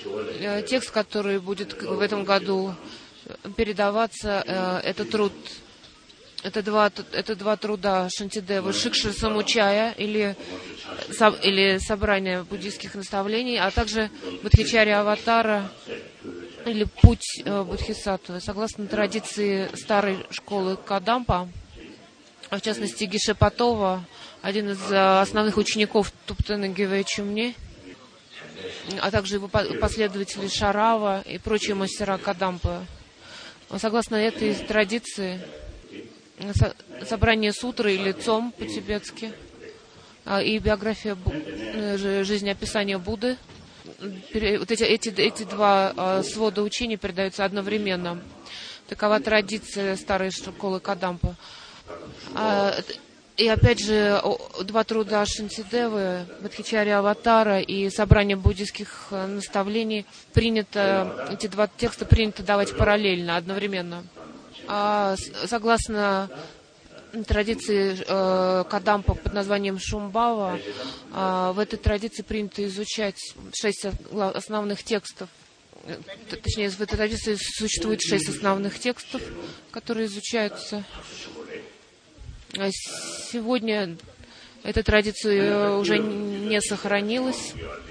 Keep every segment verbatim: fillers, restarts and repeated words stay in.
Текст, который будет в этом году передаваться, это труд, это два, это два труда Шантидевы, Шикша Самучая или, или собрание буддийских наставлений, а также Бодхичарья Аватара или путь Бодхисаттвы. Согласно традиции старой школы Кадампа, в частности Гишепатова, один из основных учеников Туптена Гевечумни, а также его последователи Шарава и прочие мастера Кадампы. Согласно этой традиции, собрание сутры или цом по-тибетски и биография жизнеописания Будды, вот эти, эти, эти два свода учений передаются одновременно. Такова традиция старой школы Кадампа. И опять же, два труда Шантидевы, Бодхичарья Аватара и собрание буддийских наставлений, принято, эти два текста принято давать параллельно, одновременно. А согласно традиции э, Кадампа под названием Шумбава, э, в этой традиции принято изучать шесть основных текстов. Точнее, в этой традиции существует шесть основных текстов, которые изучаются. Сегодня эта традиция уже не сохранилась,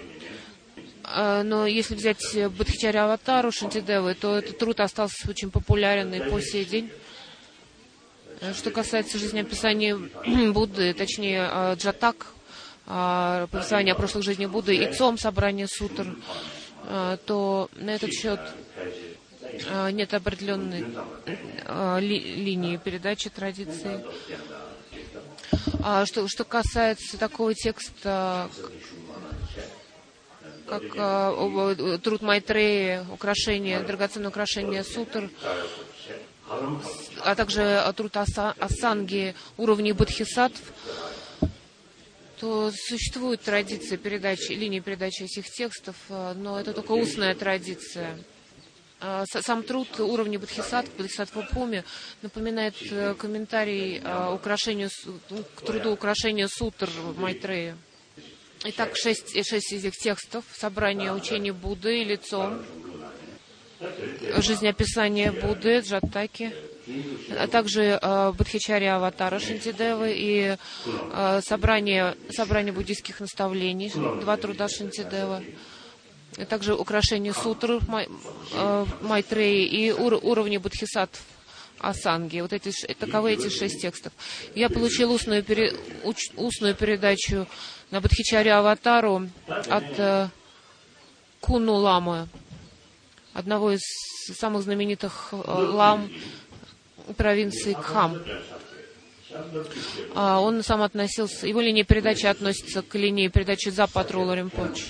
но если взять Бодхичарья Аватару Шантидевы, то этот труд остался очень популярен и по сей день. Что касается жизнеописания Будды, точнее Джатак, повествование о прошлых жизнях Будды, и Цом, собрание сутр, то на этот счет нет определенной ли, линии передачи традиции. А что, что касается такого текста, как а, труд Майтреи, украшение, драгоценное украшение сутр, а также труд аса, Асанги, уровни бодхисаттв, то существует традиция передачи, линии передачи этих текстов, но это только устная традиция. Сам труд уровня бодхисаттв, бодхисаттва Пуми, напоминает комментарий украшению, к труду украшения сутр Майтрея. Итак, шесть, шесть из этих текстов: собрание учений Будды и лицом, жизнеописание Будды, Джатаки, а также э, Бодхичарья Аватара Шантидевы и э, собрание, собрание буддийских наставлений, два труда Шантидевы, а также украшение сутр май, э, Майтреи и ур, уровни бодхисаттв Асанги. Вот эти, таковы эти шесть текстов. Я получил устную, пере, уч, устную передачу на Бодхичарью Аватару от э, Кунну Ламы, одного из самых знаменитых э, лам провинции Кхам. А он сам относился, его линия передачи относится к линии передачи Запатрула Римпоче.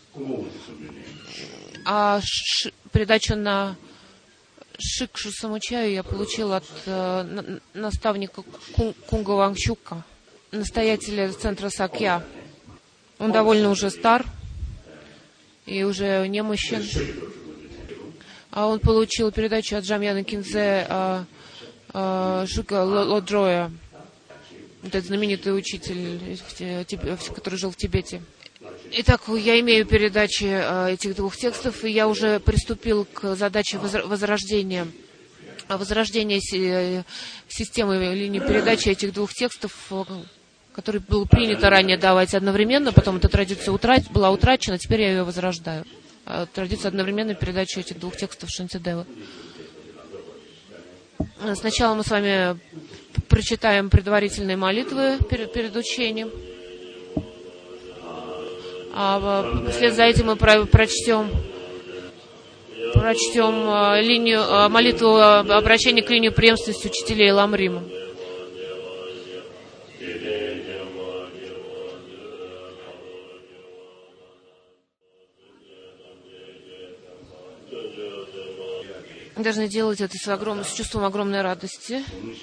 А ш, передачу на Шикшу Самучаю я получил от э, наставника Кун, Кунга Вангчука, настоятеля центра Сакья. Он довольно уже стар и уже немощен. А он получил передачу от Джамьяна Кинзе а, а, Жига Лодроя, этот знаменитый учитель, который жил в Тибете. Итак, я имею передачи а, этих двух текстов, и я уже приступил к задаче возрождения, возрождения системы линии передачи этих двух текстов, который было принято ранее давать одновременно, потом эта традиция утрат, была утрачена, теперь я ее возрождаю. Традиция одновременной передачи этих двух текстов Шантидевы. Сначала мы с вами прочитаем предварительные молитвы перед, перед учением, а вслед за этим мы прочтем, прочтем линию, молитву обращения к линии преемственности учителей Ламрима. Должны делать это с, огромным, с чувством огромной радости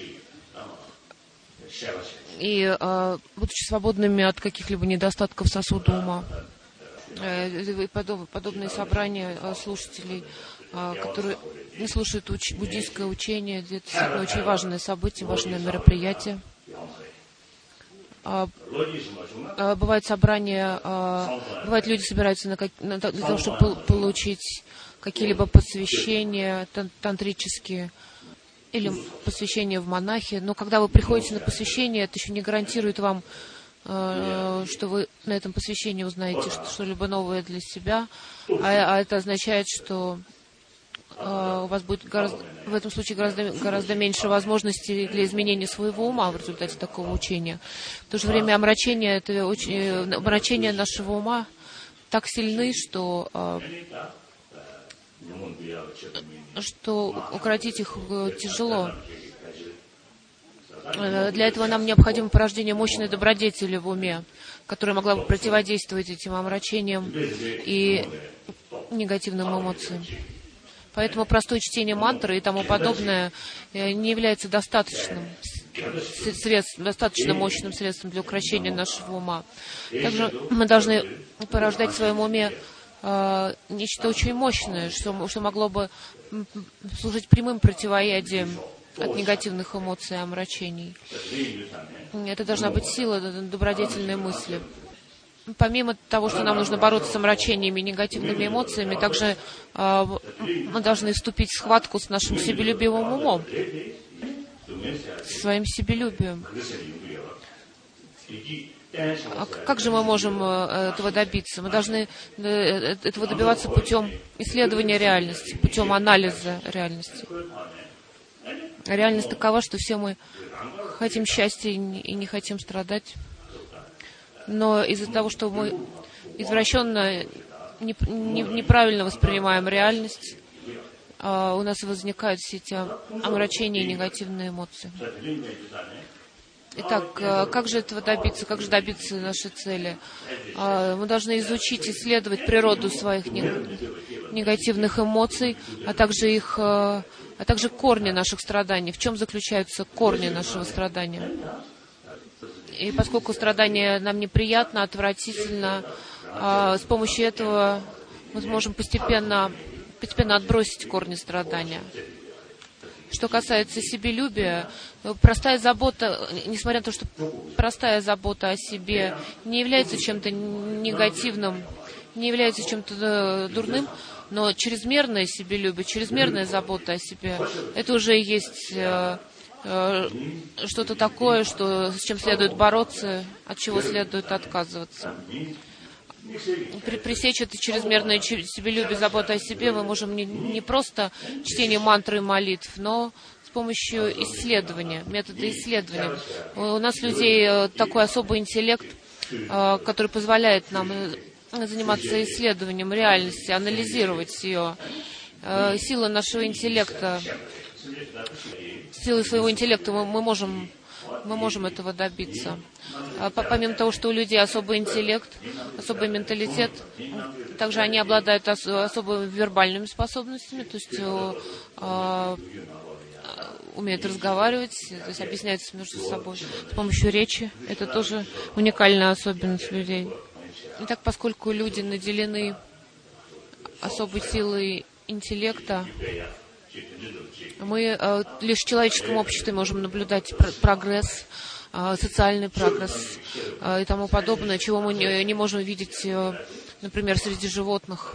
и э, будучи свободными от каких-либо недостатков сосуда ума. Э, подоб, подобные собрания э, слушателей, э, которые не слушают уч, буддийское учение, это действительно очень важное событие, важное мероприятие. бывают собрания, бывают люди собираются на, на, для того, чтобы получить какие-либо посвящения тантрические или посвящения в монахи. Но когда вы приходите на посвящение, это еще не гарантирует вам, что вы на этом посвящении узнаете что-либо новое для себя, а, а это означает, что у вас будет гораздо, в этом случае гораздо, гораздо меньше возможностей для изменения своего ума в результате такого учения. В то же время омрачение, это очень, омрачение нашего ума так сильны, что, что укротить их тяжело. Для этого нам необходимо порождение мощной добродетели в уме, которая могла бы противодействовать этим омрачениям и негативным эмоциям. Поэтому простое чтение мантры и тому подобное не является достаточным средством, достаточно мощным средством для укрощения нашего ума. Также мы должны порождать в своем уме э, нечто очень мощное, что, что могло бы служить прямым противоядием от негативных эмоций и омрачений. Это должна быть сила добродетельной мысли. Помимо того, что нам нужно бороться с омрачениями и негативными эмоциями, также э, мы должны вступить в схватку с нашим себелюбивым умом, своим себелюбием. А как же мы можем э, этого добиться? Мы должны э, этого добиваться путем исследования реальности, путем анализа реальности. Реальность такова, что все мы хотим счастья и не хотим страдать. Но из-за того, что мы извращенно, неправильно воспринимаем реальность, у нас возникают все эти омрачения и негативные эмоции. Итак, как же этого добиться? Как же добиться нашей цели? Мы должны изучить, исследовать природу своих негативных эмоций, а также их, а также корни наших страданий. В чем заключаются корни нашего страдания? И поскольку страдание нам неприятно, отвратительно, с помощью этого мы сможем постепенно, постепенно отбросить корни страдания. Что касается себелюбия, простая забота, несмотря на то, что простая забота о себе не является чем-то негативным, не является чем-то дурным, но чрезмерное себелюбие, чрезмерная забота о себе, это уже есть что-то такое, что, с чем следует бороться, от чего следует отказываться. При, пресечь это чрезмерное себелюбие, забота о себе мы можем не, не просто чтением мантры и молитв, но с помощью исследования, метода исследования. У нас, людей, такой особый интеллект, который позволяет нам заниматься исследованием реальности, анализировать ее. Сила нашего интеллекта, силой своего интеллекта мы, мы, можем, мы можем этого добиться. Помимо того, что у людей особый интеллект, особый менталитет, также они обладают ос, особыми вербальными способностями, то есть э, умеют разговаривать, то есть объясняются между собой с помощью речи. Это тоже уникальная особенность людей. Итак, поскольку люди наделены особой силой интеллекта, мы э, лишь в человеческом обществе можем наблюдать пр- прогресс, э, социальный прогресс э, и тому подобное, чего мы не, не можем видеть, э, например, среди животных.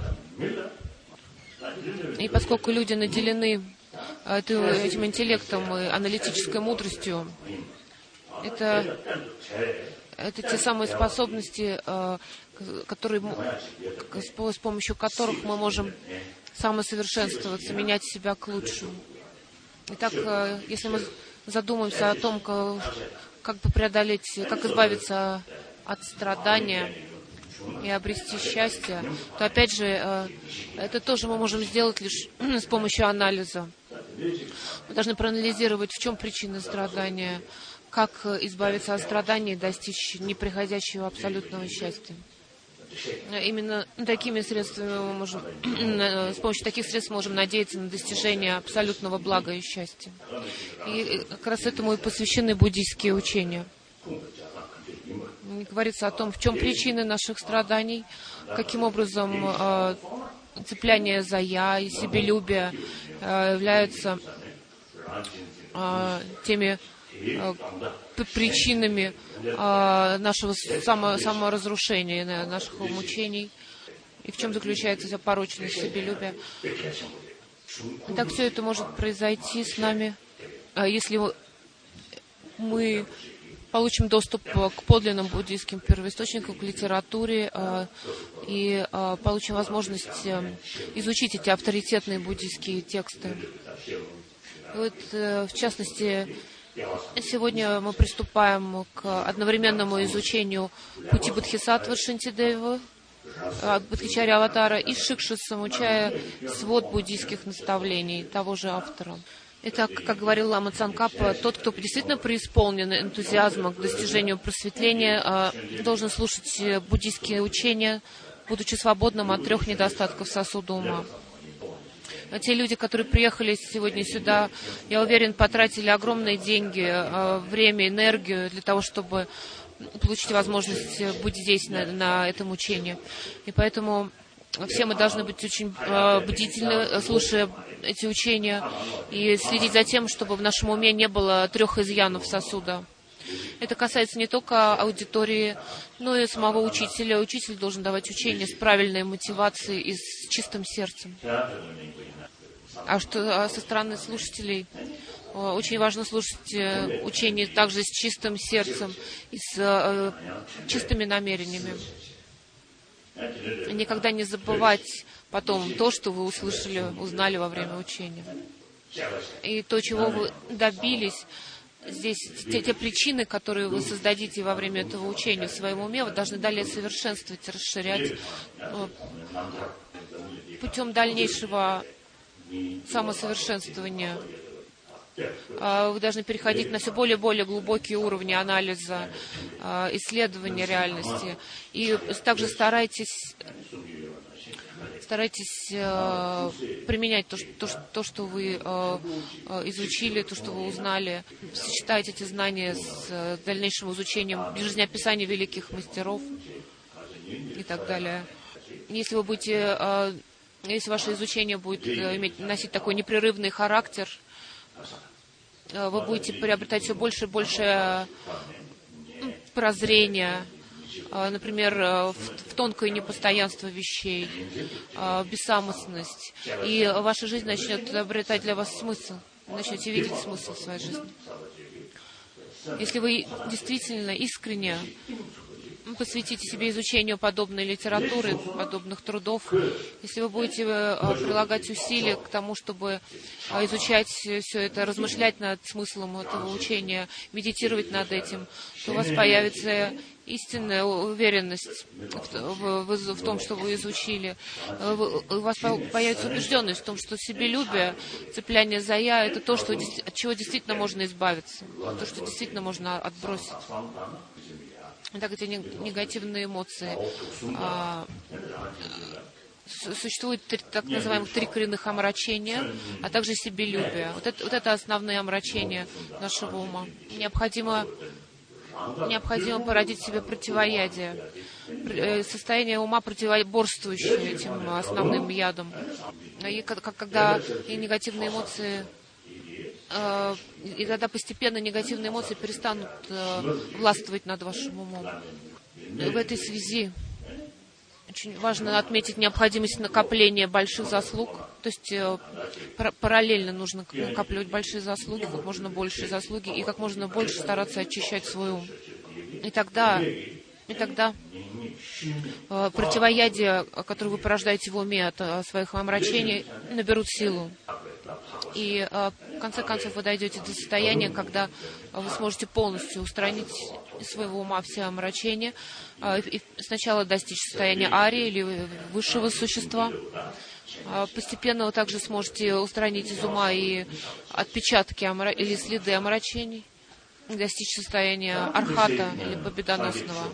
И поскольку люди наделены э, этим интеллектом и аналитической мудростью, это, это те самые способности, э, которые, с помощью которых мы можем самосовершенствоваться, менять себя к лучшему. Итак, если мы задумаемся о том, как бы преодолеть, как избавиться от страдания и обрести счастье, то опять же, это тоже мы можем сделать лишь с помощью анализа. Мы должны проанализировать, в чем причина страдания, как избавиться от страданий и достичь неприходящего абсолютного счастья. Именно такими средствами мы можем, с помощью таких средств мы можем надеяться на достижение абсолютного блага и счастья. И как раз этому и посвящены буддийские учения. Говорится о том, в чем причины наших страданий, каким образом э, цепляние за «я» и себелюбие э, являются э, теми причинами нашего само, саморазрушения, наших мучений, и в чем заключается вся порочность себелюбия. Так все это может произойти с нами, если мы получим доступ к подлинным буддийским первоисточникам, к литературе и получим возможность изучить эти авторитетные буддийские тексты. И вот, в частности, сегодня мы приступаем к одновременному изучению пути Бодхисаттвы Шантидевы, Бодхичарьи Аватара и Шикши Самучая, свод буддийских наставлений того же автора. Итак, как говорил Лама Цангкапа, тот, кто действительно преисполнен энтузиазма к достижению просветления, должен слушать буддийские учения, будучи свободным от трех недостатков сосуда ума. А те люди, которые приехали сегодня сюда, я уверен, потратили огромные деньги, время, энергию для того, чтобы получить возможность быть здесь, на, на этом учении. И поэтому все мы должны быть очень бдительны, слушая эти учения, и следить за тем, чтобы в нашем уме не было трех изъянов сосуда. Это касается не только аудитории, но и самого учителя. Учитель должен давать учения с правильной мотивацией и с чистым сердцем. А что а со стороны слушателей? Очень важно слушать учения также с чистым сердцем и с э, чистыми намерениями. Никогда не забывать потом то, что вы услышали, узнали во время учения. И то, чего вы добились, здесь те, те причины, которые вы создадите во время этого учения в своем уме, вы должны далее совершенствовать, расширять э, путем дальнейшего самосовершенствования. Вы должны переходить на все более и более глубокие уровни анализа, исследования реальности. И также старайтесь, старайтесь применять то, что, то, что вы изучили, то, что вы узнали. Сочетайте эти знания с дальнейшим изучением жизнеописания великих мастеров и так далее. Если вы будете... Если ваше изучение будет иметь, носить такой непрерывный характер, вы будете приобретать все больше и больше прозрения, например, в, в тонкое непостоянство вещей, бессамостность, и ваша жизнь начнет обретать для вас смысл, начнете видеть смысл в своей жизни. Если вы действительно искренне посвятите себе изучению подобной литературы, подобных трудов, если вы будете прилагать усилия к тому, чтобы изучать все это, размышлять над смыслом этого учения, медитировать над этим, то у вас появится истинная уверенность в, в, в том, что вы изучили. У вас появится убежденность в том, что себелюбие, цепляние за «я» — это то, что, от чего действительно можно избавиться, то, что действительно можно отбросить. Так, эти негативные эмоции. А, существует три, так называемых три коренных омрачения, а также себелюбие. Вот это, вот это основные омрачения нашего ума. Необходимо, необходимо породить себе противоядие, состояние ума, противоборствующее этим основным ядом. И когда и негативные эмоции... И тогда постепенно негативные эмоции перестанут властвовать над вашим умом. В этой связи очень важно отметить необходимость накопления больших заслуг. То есть параллельно нужно накапливать большие заслуги, как можно больше заслуги, и как можно больше стараться очищать свой ум. И тогда, и тогда противоядия, которые вы порождаете в уме от своих омрачений, наберут силу. И в конце концов вы дойдете до состояния, когда вы сможете полностью устранить из своего ума все омрачения, и сначала достичь состояния арии или высшего существа. Постепенно вы также сможете устранить из ума и отпечатки или следы омрачений, достичь состояния архата или победоносного.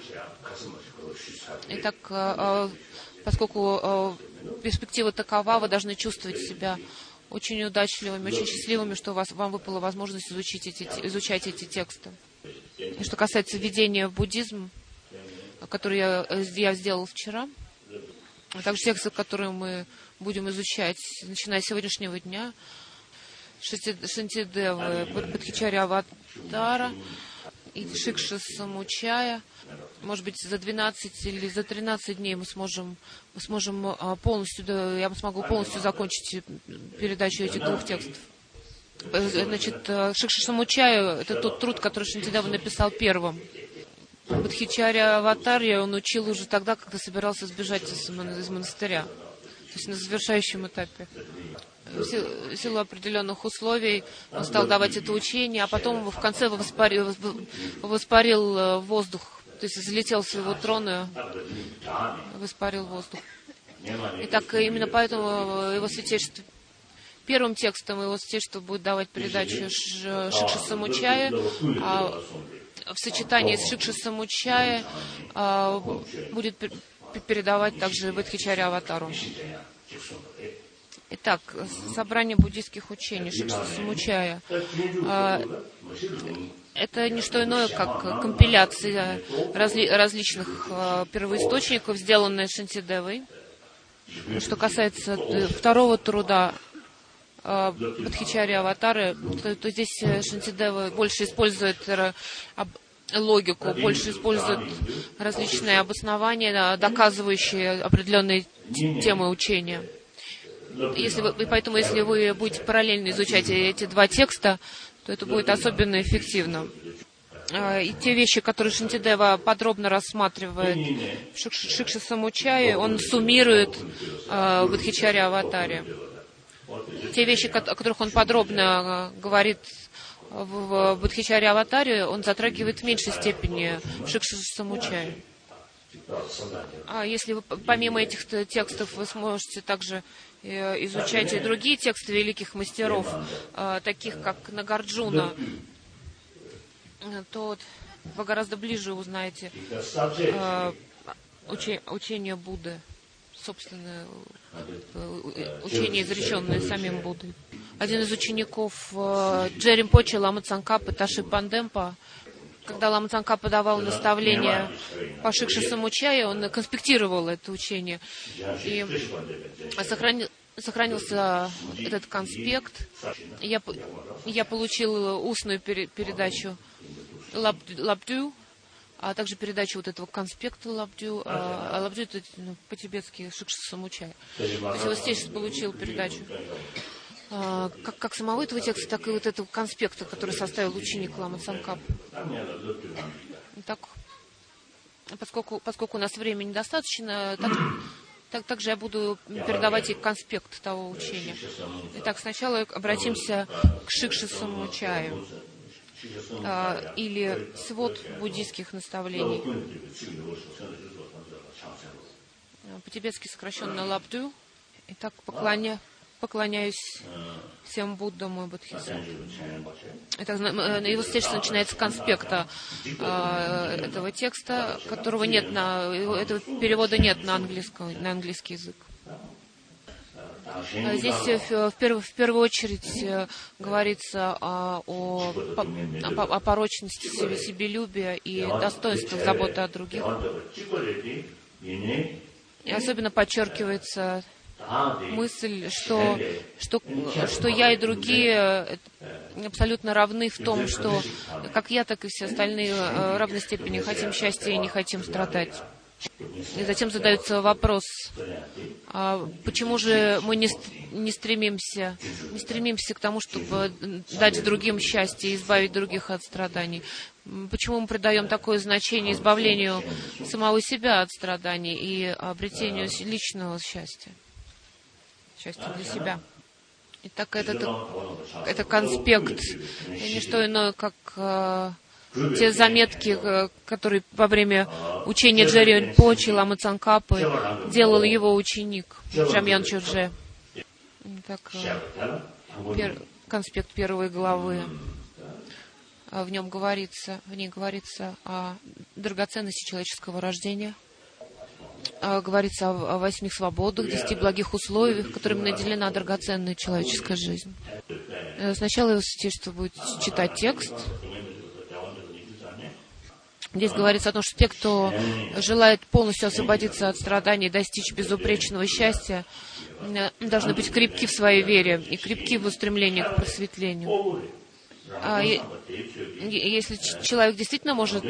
Итак, поскольку перспектива такова, вы должны чувствовать себя очень удачливыми, очень счастливыми, что у вас, вам выпала возможность изучить эти, изучать эти тексты. И что касается введения в буддизм, который я, я сделал вчера, а также тексты, которые мы будем изучать, начиная с сегодняшнего дня, Шантидевы, Бодхичарьи Аватара и Шикша Самучая. Может быть, за двенадцать или за тринадцать дней мы сможем, мы сможем полностью, я смогу полностью закончить передачу этих двух текстов. Значит, Шикша Самучая — это тот труд, который Шантидева написал первым. Бодхичарья Аватарья он учил уже тогда, когда собирался сбежать из, из монастыря. То есть на завершающем этапе. В силу определенных условий он стал давать это учение, а потом в конце воспарил, воспарил воздух. То есть залетел с своего трона, воспарил воздух. И так именно поэтому его святейшество, первым текстом его святейшество будет давать передачу Шикша Самучая, а в сочетании с Шикша Самучая а, будет передавать также Бодхичарья Аватару. Итак, собрание буддийских учений Шикша Самучая. А, это не что иное, как компиляция разли, различных а, первоисточников, сделанная Шантидевой. Что касается второго труда Бодхичарья Аватары, то, то здесь Шантидева больше использует логику, больше использует различные обоснования, доказывающие определенные темы учения. Если вы, и поэтому, если вы будете параллельно изучать эти два текста, то это будет особенно эффективно. И те вещи, которые Шантидева подробно рассматривает в Шикша Самучае, он суммирует в Бодхичарья Аватаре. Те вещи, о которых он подробно говорит в Бодхичарья Аватаре, он затрагивает в меньшей степени в Шикша Самучае. А если вы, помимо этих текстов, вы сможете также изучать и другие тексты великих мастеров, таких как Нагарджуна, то вы гораздо ближе узнаете учение Будды, собственное учение, изреченное самим Буддой. Один из учеников Джей Ринпоче, Лама Цангкапы, Таши Пандемпа, когда Лама Цангкапа давал наставления по Шикша Самучае, он конспектировал это учение. И сохранил, сохранился этот конспект. Я, я получил устную передачу Лабдю, а также передачу вот этого конспекта Лабдю. А Лабдю — это ну, по-тибетски Шикша Самучая. То есть его святейшество получил передачу как, как самого этого текста, так и вот этого конспекта, который составил ученик Лама Цангкапы. Так, поскольку, поскольку у нас времени недостаточно, так, так, также я буду передавать и конспект того учения. Итак, сначала обратимся к Шикша Самучаю, а, или свод буддийских наставлений. По-тибетски сокращенно Лабдю. Итак, поклоня, поклоняюсь всем Буддам и Бодхисаттвам. Итак, его святейшество начинается с конспекта а, этого текста, которого нет на, этого перевода нет на английский, на английский язык. Здесь в, в, перв, в первую очередь говорится о, о, о порочности себе, себелюбия и достоинствах заботы о других. И особенно подчеркивается мысль, что, что, что я и другие абсолютно равны в том, что как я, так и все остальные в равной степени хотим счастья и не хотим страдать. И затем задается вопрос, а почему же мы не, не, стремимся, не стремимся к тому, чтобы дать другим счастье и избавить других от страданий? Почему мы придаем такое значение избавлению самого себя от страданий и обретению личного счастья? Счастья для себя. Итак, это, это конспект, и не что иное, как те заметки, которые во время учения Джей Ринпоче, Ламы Цангкапы делал его ученик Джамьян Чодже. Так, пер, конспект первой главы. В нем говорится, в ней говорится о драгоценности человеческого рождения. Говорится о восьми свободах, десяти благих условиях, которыми наделена драгоценная человеческая жизнь. Сначала его святейшество будет читать текст. Здесь говорится о том, что те, кто желает полностью освободиться от страданий и достичь безупречного счастья, должны быть крепки в своей вере и крепки в устремлении к просветлению. если человек действительно может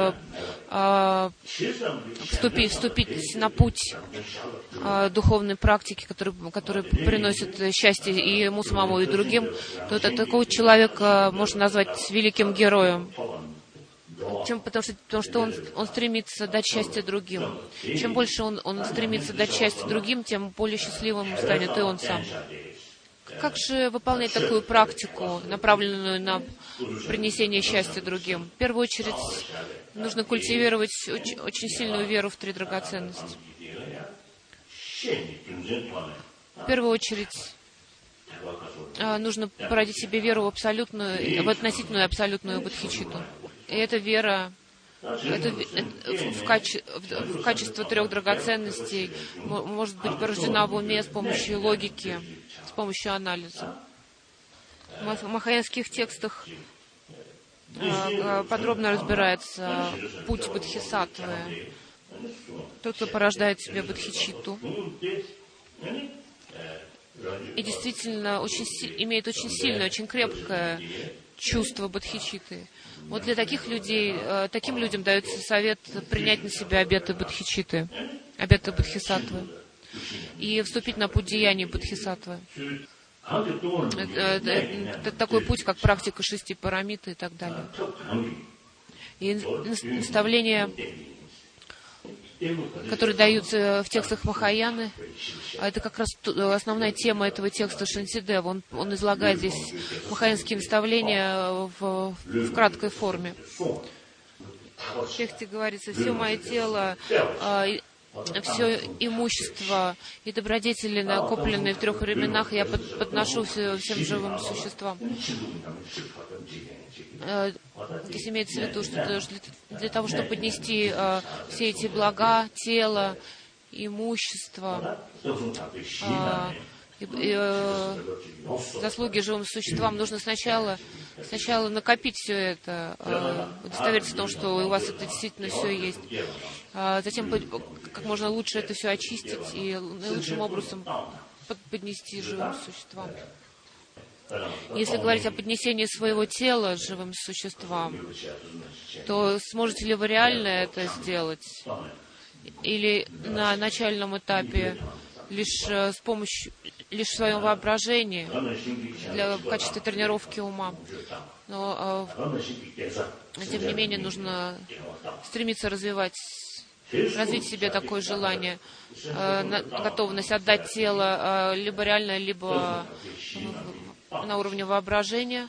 вступить, вступить на путь духовной практики, который, который приносит счастье и ему самому, и другим, то это, такого человека можно назвать великим героем. Чем, потому что, потому что он, он стремится дать счастье другим. Чем больше он, он стремится дать счастье другим, тем более счастливым станет и он сам. Как же выполнять такую практику, направленную на принесение счастья другим? В первую очередь, нужно культивировать очень, очень сильную веру в три драгоценности. В первую очередь, нужно породить себе веру в абсолютную, в относительную абсолютную бодхичитту. И эта вера это, это, в, каче, в, в качестве трех драгоценностей может быть порождена в уме с помощью логики, с помощью анализа. В махаянских текстах подробно разбирается путь бодхисаттвы. Тот, кто порождает в себе бодхичитту, и действительно очень, имеет очень сильное, очень крепкое чувство бодхичитты. Вот для таких людей, таким людям дается совет принять на себя обеты бодхичитты, обеты бодхисаттвы, и вступить на путь деяний бодхисаттвы. Это такой путь, как практика шести парамит и так далее. И наставления, которые даются в текстах Махаяны, это как раз основная тема этого текста Шантидева. Он, он излагает здесь махаянские наставления в, в краткой форме. В тексте говорится: «Все мое тело, все имущество и добродетели, накопленные в трех временах, я под, подношу все, всем живым существам». Здесь имеется в виду, что для, для того, чтобы поднести э, все эти блага, тело, имущество, э, и, э, заслуги живым существам, нужно сначала, сначала накопить все это, э, удостовериться в том, что у вас это действительно все есть. Э, затем как можно лучше это все очистить и наилучшим образом поднести живым существам. Если говорить о поднесении своего тела живым существам, то сможете ли вы реально это сделать? Или на начальном этапе лишь с помощью, лишь в своем воображении, для, в качестве тренировки ума? Но, тем не менее, нужно стремиться развивать, развить в себе такое желание, готовность отдать тело либо реально, либо на уровне воображения,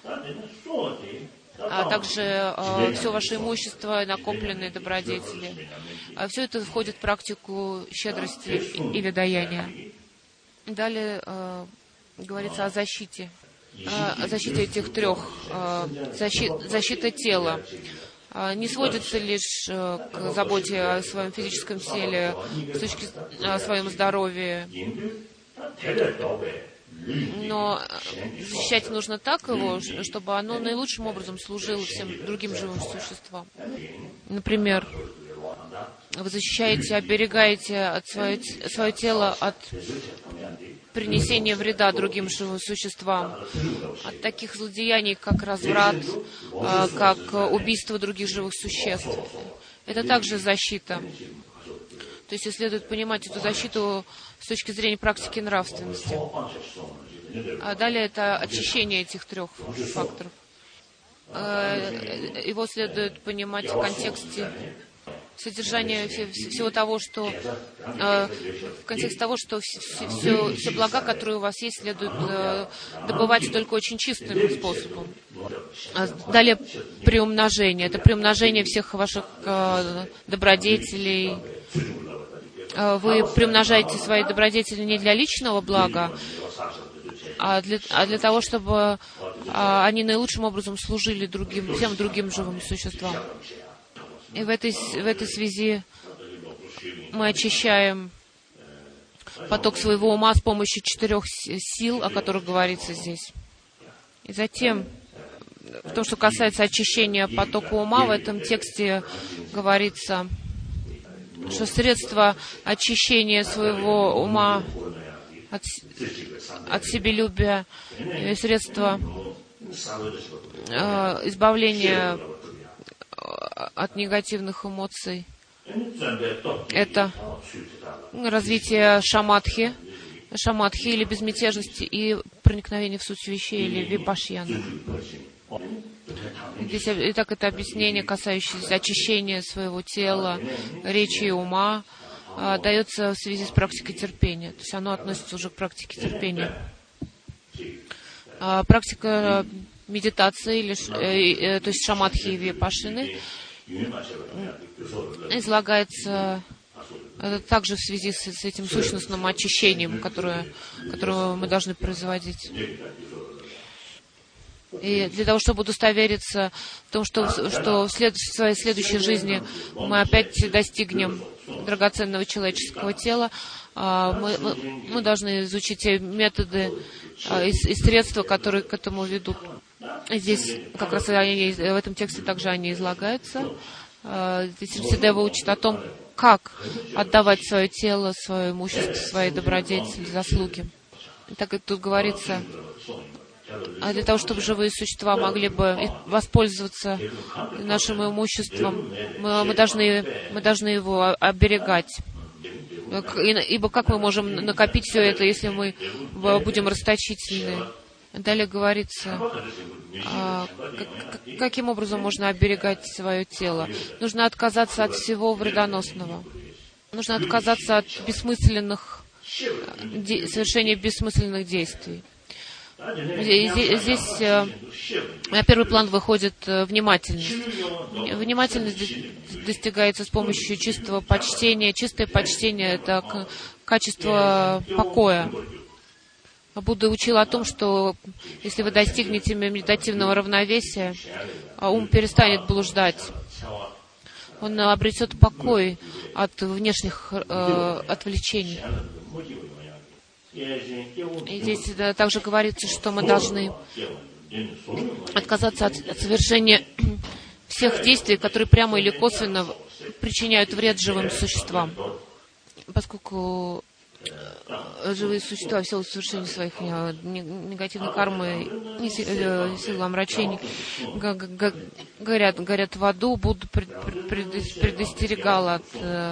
а также э, все ваше имущество, накопленные добродетели. А все это входит в практику щедрости и, и ведаяния. Далее э, говорится о защите, э, о защите этих трех, э, защи, защита тела. Э, не сводится лишь э, к заботе о своем физическом теле, с точки о своем здоровье, но защищать нужно так его, чтобы оно наилучшим образом служило всем другим живым существам. Например, вы защищаете, оберегаете от свое, свое тело от принесения вреда другим живым существам, от таких злодеяний, как разврат, как убийство других живых существ. Это также защита. То есть следует понимать эту защиту с точки зрения практики нравственности. А далее это очищение этих трех факторов. Его следует понимать в контексте содержания всего того, что в контексте того, что все, все, все блага, которые у вас есть, следует добывать только очень чистым способом. Далее приумножение. Это приумножение всех ваших добродетелей. Вы приумножаете свои добродетели не для личного блага, а для, а для того, чтобы а, они наилучшим образом служили другим, всем другим живым существам. И в этой, в этой связи мы очищаем поток своего ума с помощью четырех сил, о которых говорится здесь. И затем, в том, что касается очищения потока ума, в этом тексте говорится, что средство очищения своего ума от, от себелюбия, и средство избавление от негативных эмоций. Это развитие шамадхи, шамадхи или безмятежности и проникновение в суть вещей или випашьяна. Здесь и так это объяснение, касающееся очищения своего тела, речи и ума, дается в связи с практикой терпения. То есть оно относится уже к практике терпения. Практика медитации, или, то есть шамадхи и випашины, излагается также в связи с, с этим сущностным очищением, которое, которое мы должны производить. И для того, чтобы удостовериться в том, что, что в, след, в своей следующей жизни мы опять достигнем драгоценного человеческого тела, мы, мы, мы должны изучить те методы и, и средства, которые к этому ведут. Здесь как раз они, в этом тексте также они излагаются. Здесь Рисидева учит о том, как отдавать свое тело, свое имущество, свои добродетели, заслуги. Так как тут говорится, а для того, чтобы живые существа могли бы воспользоваться нашим имуществом, мы, мы, должны, мы должны его оберегать. Ибо как мы можем накопить все это, если мы будем расточительны? Далее говорится, а, как, каким образом можно оберегать свое тело. Нужно отказаться от всего вредоносного. Нужно отказаться от бессмысленных, де, совершения бессмысленных действий. Здесь на первый план выходит внимательность. Внимательность достигается с помощью чистого почтения. Чистое почтение — это качество покоя. Будда учил о том, что если вы достигнете медитативного равновесия, ум перестанет блуждать. Он обретет покой от внешних э, отвлечений. И здесь да, также говорится, что мы должны отказаться от, от совершения всех действий, которые прямо или косвенно причиняют вред живым существам. Поскольку живые существа в силу совершения своих негативной кармы и силу омрачений горят, горят в аду. Будда предостерегал от,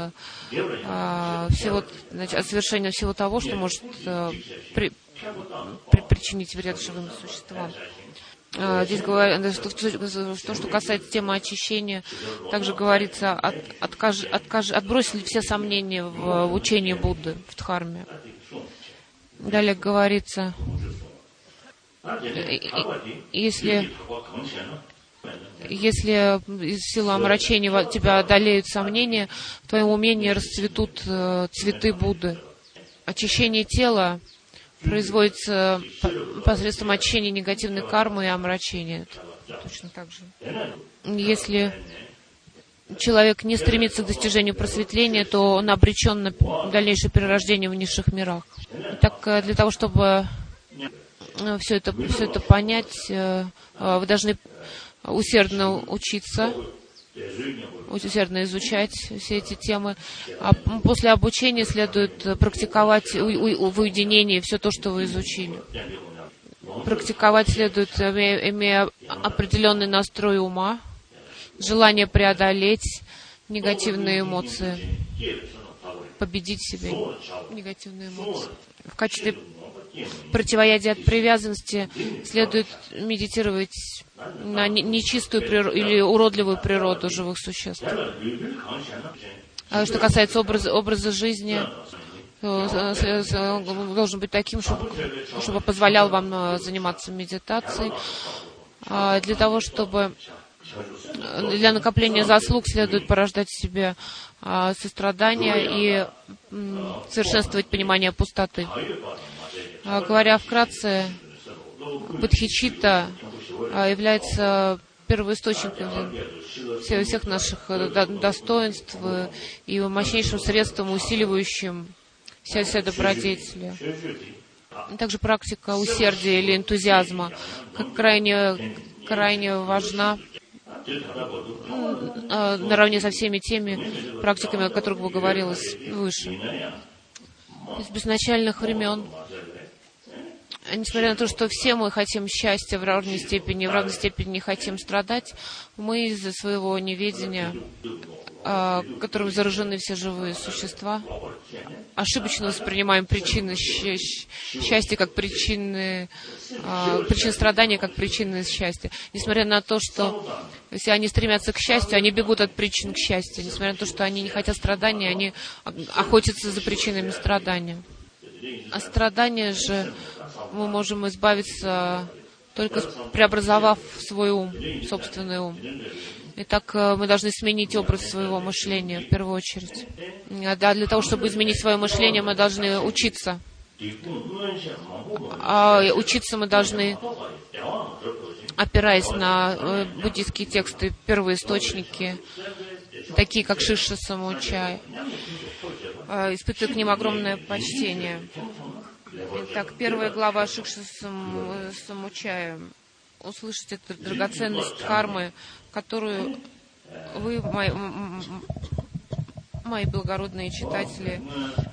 всего, значит, от совершения всего того, что может при, при, причинить вред живым существам. Здесь говорится, что, что касается темы очищения, также говорится, от, откаж, откаж, отбросили все сомнения в учении Будды, в Дхарме. Далее говорится, если, если из силы омрачения тебя одолеют сомнения, в твоем умении расцветут цветы Будды. Очищение тела производится посредством очищения негативной кармы и омрачения. Точно так же. Если человек не стремится к достижению просветления, то он обречен на дальнейшее перерождение в низших мирах. Итак, для того, чтобы все это, все это понять, вы должны усердно учиться, усердно изучать все эти темы. А после обучения следует практиковать в уединении все то, что вы изучили. Практиковать следует, имея, имея определенный настрой ума, желание преодолеть негативные эмоции, победить себе негативные эмоции. В качестве противоядия от привязанности следует медитировать на нечистую природу или уродливую природу живых существ. А что касается образа, образа жизни, он должен быть таким, чтобы, чтобы позволял вам заниматься медитацией. Для того, чтобы для накопления заслуг следует порождать в себе сострадание и совершенствовать понимание пустоты. Говоря вкратце, бодхичитта является первоисточником всех наших достоинств и мощнейшим средством, усиливающим все, все добродетели. Также практика усердия или энтузиазма как крайне, крайне важна наравне со всеми теми практиками, о которых бы говорилось выше. С безначальных времен Несмотря на то, что все мы хотим счастья в равной степени, в равной степени не хотим страдать, мы из-за своего неведения, которым заражены все живые существа, ошибочно воспринимаем причины счастья как причины, причины страдания как причины счастья. Несмотря на то, что если они стремятся к счастью, они бегут от причин к счастью. Несмотря на то, что они не хотят страдания, они охотятся за причинами страдания. А страдания же мы можем избавиться, только преобразовав свой ум, собственный ум. Итак, мы должны сменить образ своего мышления в первую очередь. Да, для того, чтобы изменить свое мышление, мы должны учиться. А учиться мы должны, опираясь на буддийские тексты, первоисточники, такие как Шикша Самучай, испытывая к ним огромное почтение. Итак, первая глава Шикша Самучая. Услышите драгоценность дхармы, которую вы, мои, мои благородные читатели,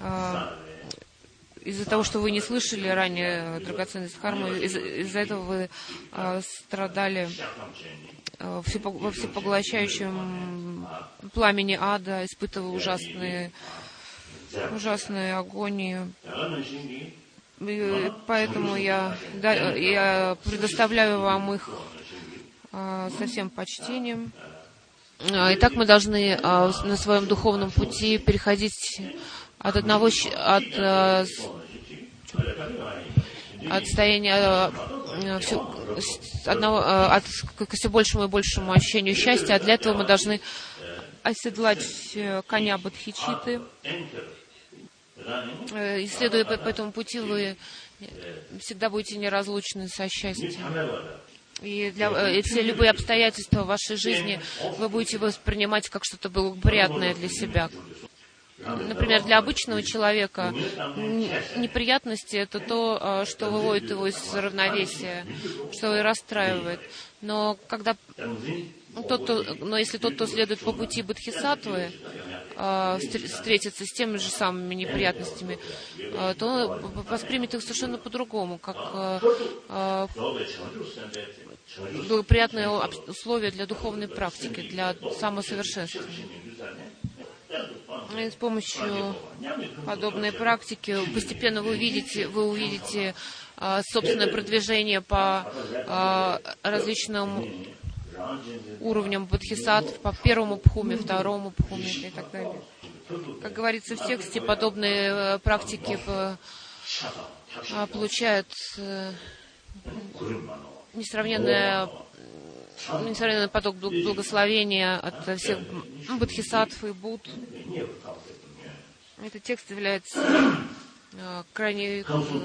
из-за того, что вы не слышали ранее драгоценность дхармы, из- из-за этого вы страдали во всепоглощающем пламени ада, испытывая ужасные, ужасные агонии. И поэтому я, да, я предоставляю вам их а, со всем почтением. Итак, мы должны а, на своем духовном пути переходить от одного от, а, от состояния а, все, одного, а, от к все большему и большему ощущению счастья, а для этого мы должны оседлать коня Бодхичитты. Исследуя по, по этому пути, вы всегда будете неразлучны со счастьем. И, для, и все любые обстоятельства в вашей жизни вы будете воспринимать как что-то благоприятное для себя. Например, для обычного человека неприятности — это то, что выводит его из равновесия, что его и расстраивает. Но когда тот, кто, но если тот, кто следует по пути бодхисаттвы, встретится с теми же самыми неприятностями, то он воспримет их совершенно по-другому, как благоприятные условия для духовной практики, для самосовершенствования. И с помощью подобной практики постепенно вы увидите, вы увидите собственное продвижение по различным уровням бодхисаттв, по первому пхуме, второму пхуме и так далее. Как говорится в тексте, подобные практики получают несравненное, несравненный поток благословения от всех бодхисаттв и будд. Этот текст является крайне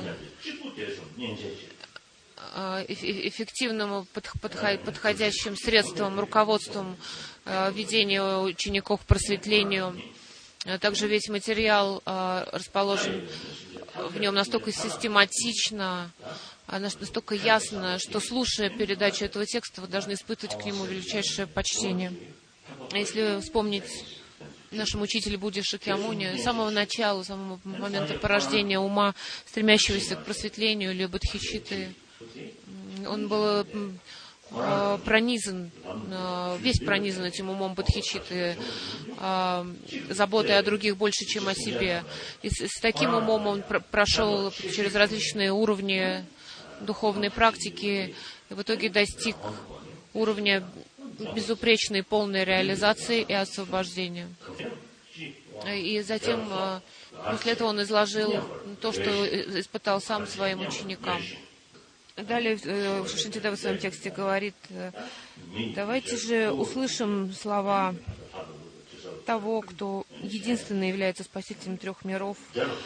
эффективным, подходящим средством, руководством ведения учеников к просветлению. Также весь материал расположен в нем настолько систематично, настолько ясно, что, слушая передачу этого текста, вы должны испытывать к нему величайшее почтение. Если вспомнить нашему учителю Будде Шакьямуни, с самого начала, с самого момента порождения ума, стремящегося к просветлению или бодхичитты, он был пронизан, весь пронизан этим умом бодхичитты, заботой о других больше, чем о себе. И с, с таким умом он пр- прошел через различные уровни духовной практики и в итоге достиг уровня безупречной полной реализации и освобождения. И затем, после этого, он изложил то, что испытал сам своим ученикам. Далее Шантидева в своем тексте говорит: давайте же услышим слова того, кто единственно является спасителем трех миров,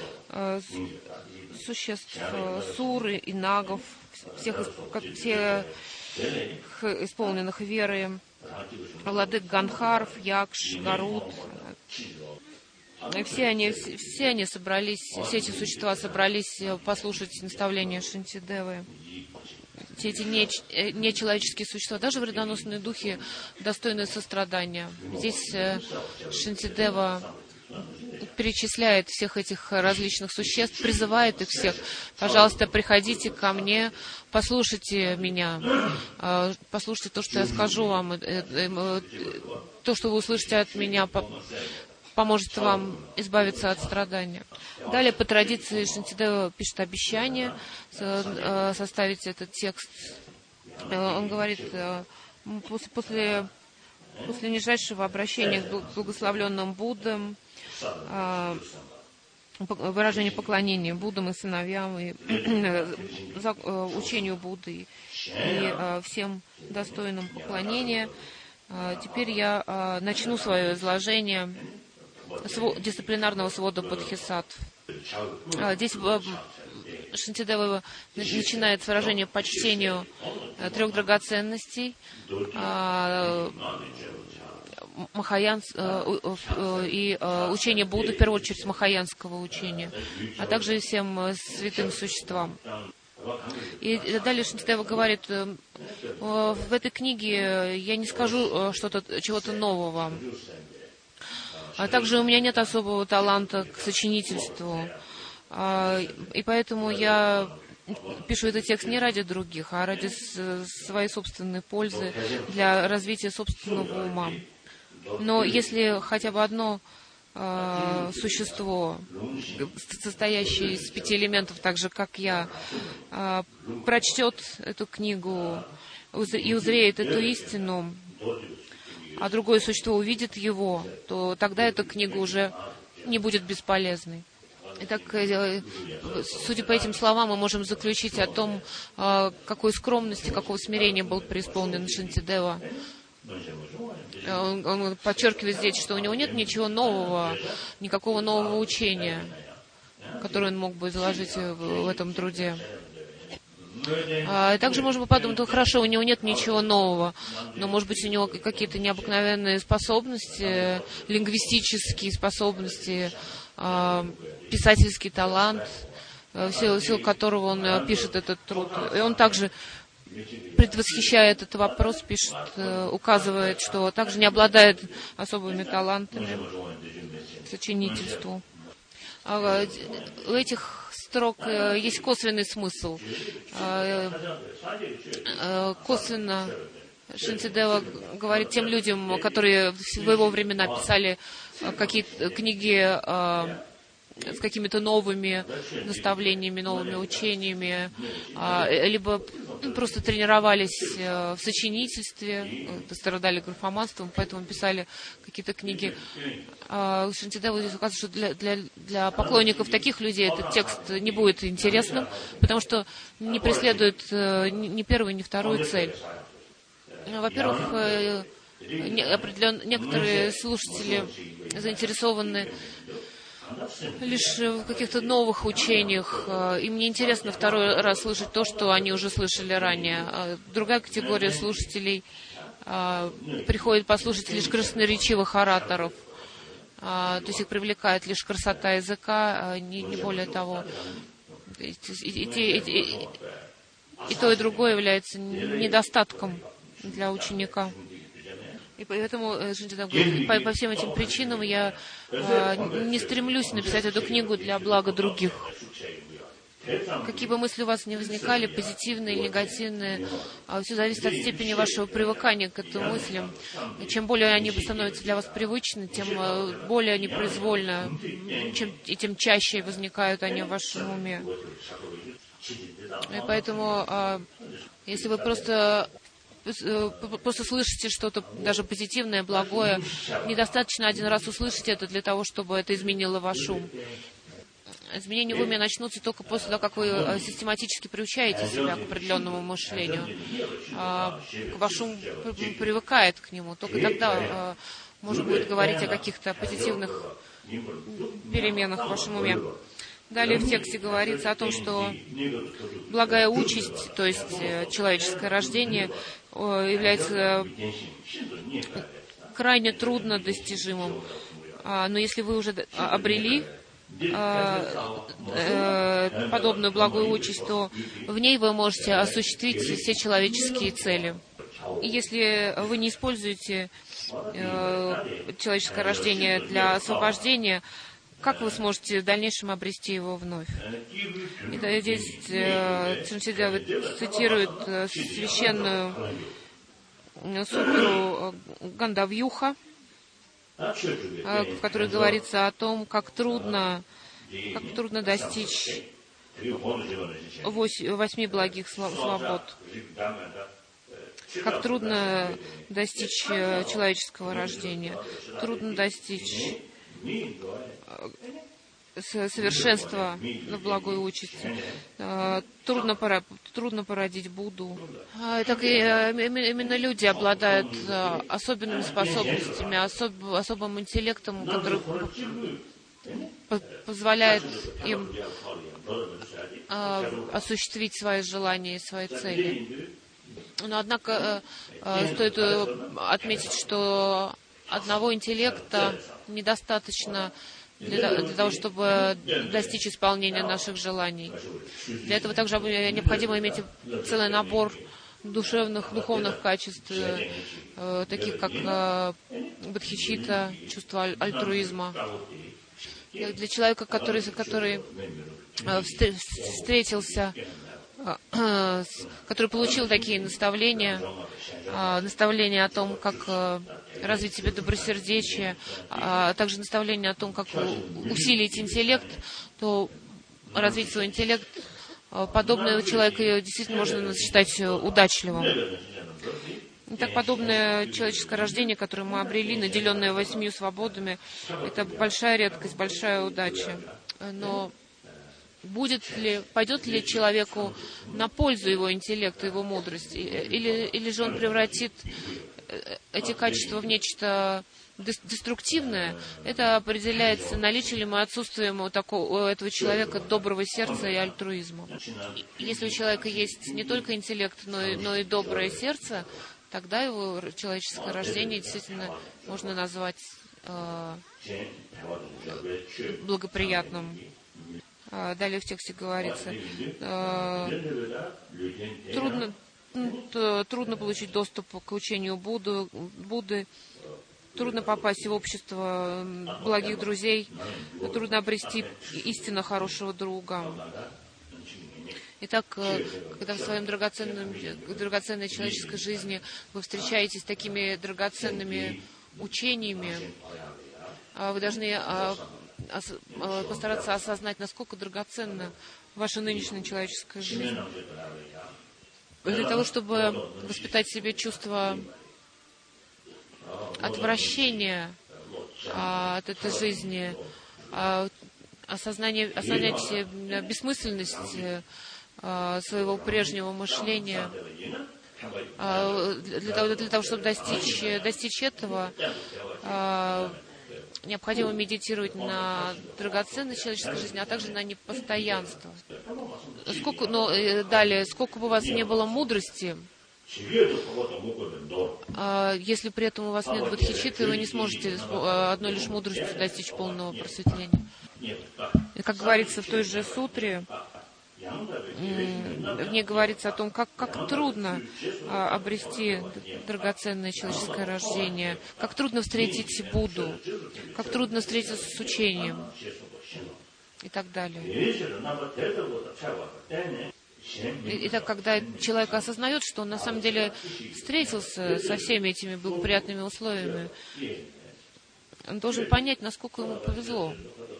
существ суры и нагов, всех, всех исполненных веры, владык Ганхарв, Якш, Гарут. Все они, все они собрались, все эти существа собрались послушать наставления Шантидевы. Все эти неч, нечеловеческие существа, даже вредоносные духи, достойны сострадания. Здесь Шантидева перечисляет всех этих различных существ, призывает их всех: пожалуйста, приходите ко мне, послушайте меня, послушайте то, что я скажу вам, то, что вы услышите от меня, поможет вам избавиться от страдания. Далее, по традиции, Шантидева пишет обещание составить этот текст. Он говорит: после, после, после нижайшего обращения к благословленным Буддам, выражение поклонения Буддам и сыновьям, и учению Будды, и всем достойным поклонения, теперь я начну свое изложение дисциплинарного свода бодхисаттв. Здесь Шантидева начинает с выражения почтению трех драгоценностей: Махаян и учение Будды, в первую очередь махаянского учения, а также всем святым существам. И далее Шантидева говорит: в этой книге я не скажу что-то, чего-то нового. А также у меня нет особого таланта к сочинительству. И поэтому я пишу этот текст не ради других, а ради своей собственной пользы, для развития собственного ума. Но если хотя бы одно э, существо, состоящее из пяти элементов, так же, как я, э, прочтет эту книгу и узреет эту истину, а другое существо увидит его, то тогда эта книга уже не будет бесполезной. Итак, судя по этим словам, мы можем заключить о том, какой скромности, какого смирения был преисполнен Шантидева. Он, он подчеркивает здесь, что у него нет ничего нового, никакого нового учения, которое он мог бы изложить в, в этом труде. А также можно подумать: ну хорошо, у него нет ничего нового, но, может быть, у него какие-то необыкновенные способности, лингвистические способности, писательский талант, в силу, в силу которого он пишет этот труд. И он также, предвосхищая этот вопрос, пишет, указывает, что также не обладает особыми талантами к сочинительству. У этих строк есть косвенный смысл. Косвенно Шантидева говорит тем людям, которые в его времена писали какие-то книги с какими-то новыми наставлениями, новыми учениями, либо просто тренировались в сочинительстве, страдали графоманством, поэтому писали какие-то книги. Шантидева здесь указывает, что для, для, для поклонников таких людей этот текст не будет интересным, потому что не преследует ни первую, ни вторую цель. Во-первых, определенно некоторые слушатели заинтересованы лишь в каких-то новых учениях. Им не интересно второй раз слышать то, что они уже слышали ранее. Другая категория слушателей приходит послушать лишь красноречивых ораторов. То есть их привлекает лишь красота языка, не, не более того. И, и, и, и, и то, и другое является недостатком для ученика. И поэтому, по, по всем этим причинам, я э, не стремлюсь написать эту книгу для блага других. Какие бы мысли у вас ни возникали, позитивные или негативные, э, все зависит от степени вашего привыкания к этим мыслям. И чем более они становятся для вас привычны, тем э, более они произвольно, чем, и тем чаще возникают они в вашем уме. И поэтому, э, если вы просто... просто слышите что-то даже позитивное, благое, недостаточно один раз услышать это для того, чтобы это изменило ваш ум. Изменения в уме начнутся только после того, как вы систематически приучаете себя к определенному мышлению. Ваш ум привыкает к нему. Только тогда можно будет говорить о каких-то позитивных переменах в вашем уме. Далее в тексте говорится о том, что благая участь, то есть человеческое рождение, является крайне трудно достижимым. Но если вы уже обрели подобную благую участь, то в ней вы можете осуществить все человеческие цели. И если вы не используете человеческое рождение для освобождения, как вы сможете в дальнейшем обрести его вновь? И да, здесь э, Цинчидева цитирует э, священную э, сутру э, Гандавьюха, э, в которой говорится о том, как трудно, как трудно достичь восьми благих свобод, как трудно достичь человеческого рождения, трудно достичь совершенства на благой участи, трудно, пора, трудно породить Будду. Так и именно люди обладают особенными способностями, особ, особым интеллектом, который позволяет им осуществить свои желания и свои цели. Но, однако, стоит отметить, что одного интеллекта недостаточно для, для того, чтобы достичь исполнения наших желаний. Для этого также необходимо иметь целый набор душевных, духовных качеств, таких как бодхичитта, чувство альтруизма. Для человека, который, который встретился, который получил такие наставления, наставления о том, как развить себе добросердечие, а также наставления о том, как усилить интеллект, то развить свой интеллект, подобного человека действительно можно считать удачливым. Итак, подобное человеческое рождение, которое мы обрели, наделенное восьмью свободами, это большая редкость, большая удача. Но будет ли, пойдет ли человеку на пользу его интеллекту, его мудрости, или, или же он превратит эти качества в нечто деструктивное? Это определяется наличием или отсутствием у, такого, у этого человека доброго сердца и альтруизма. Если у человека есть не только интеллект, но и, но и доброе сердце, тогда его человеческое рождение действительно можно назвать э, благоприятным. Далее в тексте говорится, э, трудно, трудно получить доступ к учению Будды, Будды, трудно попасть в общество благих друзей, трудно обрести истинно хорошего друга. Итак, когда в своем драгоценном, драгоценной человеческой жизни вы встречаетесь с такими драгоценными учениями, вы должны постараться осознать, насколько драгоценна ваша нынешняя человеческая жизнь. Для того, чтобы воспитать в себе чувство отвращения от этой жизни, осознание, осознать бессмысленность своего прежнего мышления, для того, для того чтобы достичь, достичь этого, необходимо медитировать на драгоценность человеческой жизни, а также на непостоянство. Сколько, но далее, сколько бы у вас не было мудрости, если при этом у вас нет бодхичитты, вы не сможете одной лишь мудростью достичь полного просветления. И, как говорится в той же сутре, в ней говорится о том, как, как трудно а, обрести драгоценное человеческое рождение, как трудно встретить Будду, как трудно встретиться с учением и так далее. И так, когда человек осознает, что он на самом деле встретился со всеми этими благоприятными условиями, он должен понять, насколько ему повезло.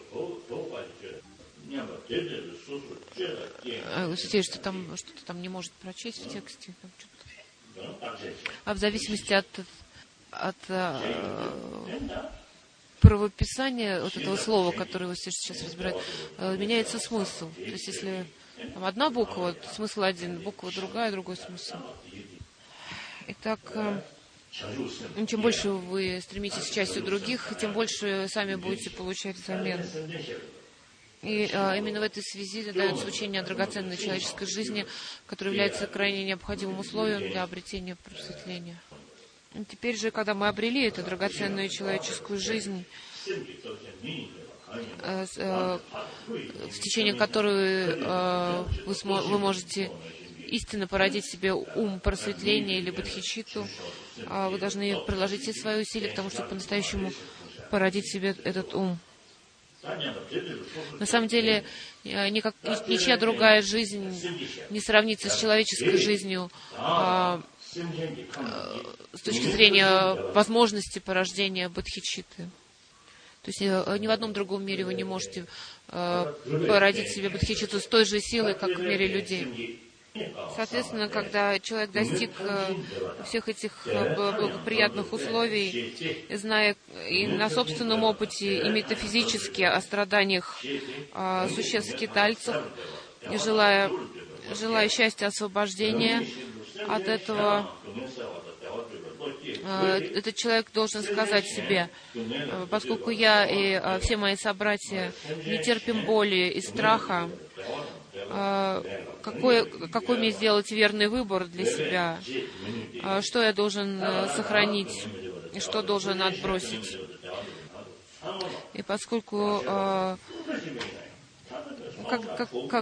Судья, что там что-то там не может прочесть в тексте. А в зависимости от, от а, правописания вот этого слова, которое вы сейчас разбираете, меняется смысл. То есть, если там одна буква, смысл один, буква другая, другой смысл. Итак, чем больше вы стремитесь к счастью других, тем больше сами будете получать взамен. И а, именно в этой связи дается учение о драгоценной человеческой жизни, которое является крайне необходимым условием для обретения просветления. И теперь же, когда мы обрели эту драгоценную человеческую жизнь, а, а, в течение которой а, вы, смо- вы можете истинно породить в себе ум просветления или бодхичитту, а, вы должны приложить все свои усилия к тому, чтобы по-настоящему породить в себе этот ум. На самом деле, никак, ничья другая жизнь не сравнится с человеческой жизнью а, а, с точки зрения возможности порождения бодхичитты. То есть ни в одном другом мире вы не можете а, породить себе бодхичитту с той же силой, как в мире людей. Соответственно, когда человек достиг всех этих благоприятных условий, зная и на собственном опыте, и метафизически о страданиях существ-скитальцев, и желая, желая счастья, освобождения от этого, этот человек должен сказать себе: поскольку я и все мои собратья не терпим боли и страха, Какой, какой мне сделать верный выбор для себя, что я должен сохранить и что должен отбросить. И поскольку как, как, как,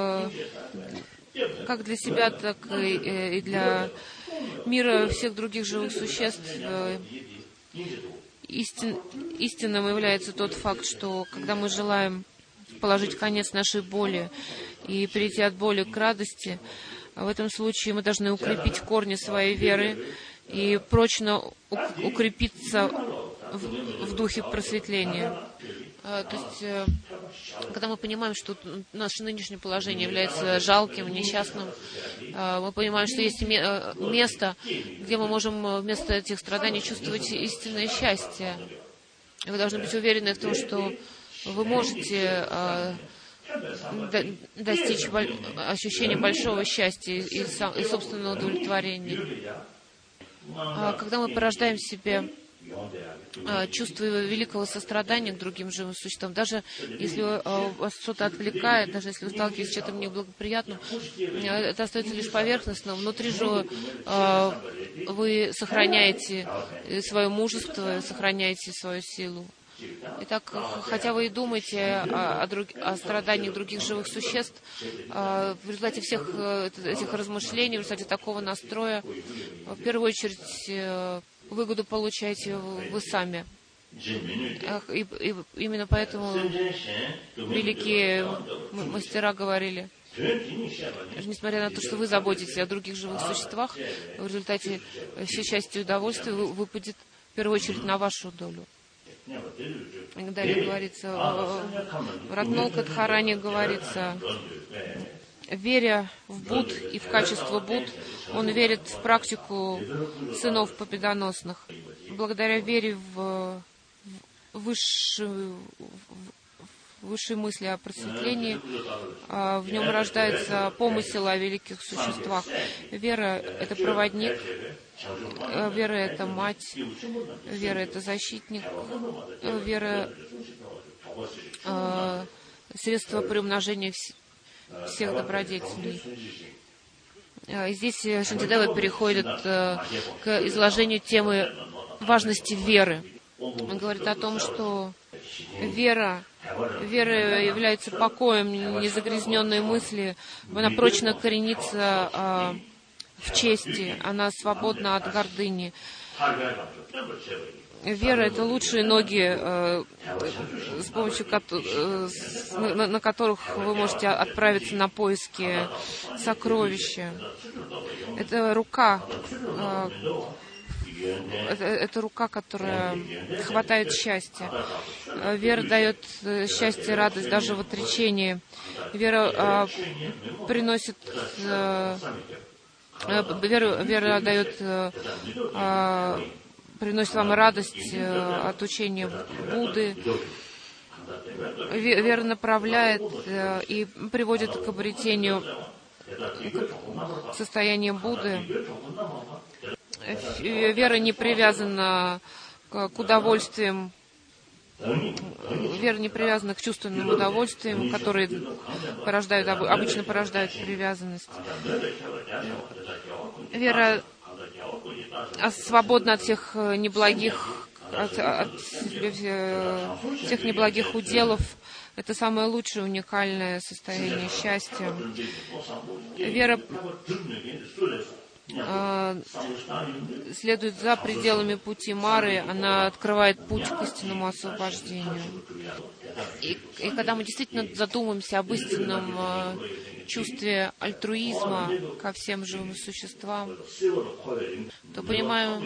как для себя, так и, и для мира всех других живых существ истин, истинным является тот факт, что когда мы желаем положить конец нашей боли и перейти от боли к радости, в этом случае мы должны укрепить корни своей веры и прочно укрепиться в, в духе просветления. То есть, когда мы понимаем, что наше нынешнее положение является жалким, несчастным, мы понимаем, что есть место, где мы можем вместо этих страданий чувствовать истинное счастье. И вы должны быть уверены в том, что вы можете э, до, достичь боль, ощущения большого счастья и, и, сам, и собственного удовлетворения. А когда мы порождаем в себе э, чувство великого сострадания к другим живым существам, даже если э, вас что-то отвлекает, даже если вы сталкиваетесь с чем-то неблагоприятным, э, это остается лишь поверхностно. Внутри же э, вы сохраняете свое мужество, сохраняете свою силу. Итак, хотя вы и думаете о, о, друг, о страданиях других живых существ, в результате всех этих размышлений, в результате такого настроя, в первую очередь выгоду получаете вы сами. И, и именно поэтому великие мастера говорили: несмотря на то, что вы заботитесь о других живых существах, в результате все счастье и удовольствие выпадет в первую очередь на вашу долю. Далее говорится, в Ратнолкатхаране говорится: веря в Будд и в качество Будд, он верит в практику сынов победоносных. Благодаря вере в высшую, в высшие мысли о просветлении, в нем рождается помысел о великих существах. Вера — это проводник, вера — это мать, вера — это защитник, вера э, — средство приумножения вс- всех добродетелей. И здесь Шантидева переходит э, к изложению темы важности веры. Он говорит о том, что вера, вера является покоем незагрязненной мысли, она прочно коренится э, в чести, она свободна от гордыни. Вера — это лучшие ноги, э, с помощью ко- э, с, на, на которых вы можете отправиться на поиски сокровища. Это рука, э, это, это рука, которая хватает счастья. Вера дает счастье и радость даже в отречении. Вера э, приносит... Э, Вера, вера дает, э, приносит вам радость э, от учения Будды. Вера направляет э, и приводит к обретению к состоянию Будды. Вера не привязана к удовольствиям. Вера не привязана к чувственным удовольствиям, которые порождают, обычно порождают привязанность. Вера свободна от всех неблагих, от, от всех неблагих уделов. Это самое лучшее, уникальное состояние счастья. Вера следует за пределами пути Мары, она открывает путь к истинному освобождению. И, и когда мы действительно задумаемся об истинном чувстве альтруизма ко всем живым существам, то понимаем,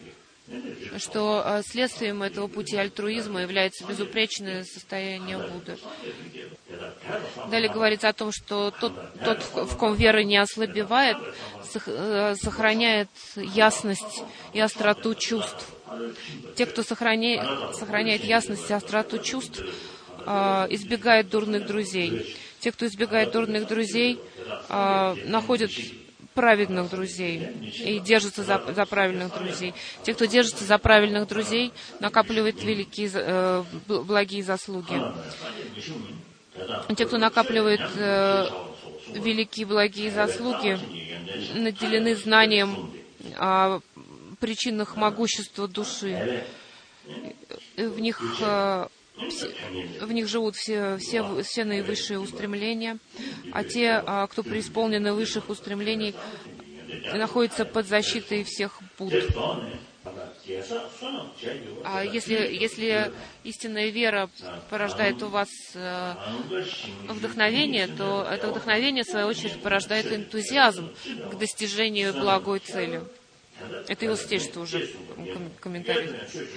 что следствием этого пути альтруизма является безупречное состояние Будды. Далее говорится о том, что тот, тот, в ком вера не ослабевает, сохраняет ясность и остроту чувств. Те, кто сохраняет, сохраняет ясность и остроту чувств, избегают дурных друзей. Те, кто избегает дурных друзей, находят праведных друзей и держатся за, за правильных друзей. Те, кто держится за правильных друзей, накапливают великие, э, благие заслуги. Те, кто накапливает э, великие благие заслуги, наделены знанием о причинах могущества души. В них, э, все, в них живут все, все, все наивысшие устремления, а те, э, кто преисполнены высших устремлений, находятся под защитой всех Будд. А если, если истинная вера порождает у вас э, вдохновение, то это вдохновение, в свою очередь, порождает энтузиазм к достижению благой цели. Это его свидетельство уже, комментарий.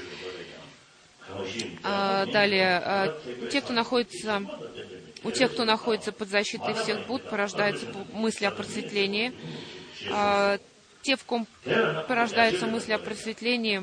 А, далее, а, те, кто находится, у тех, кто находится под защитой всех Будд, порождается мысль о просветлении. А, те, в ком порождается мысль о просветлении,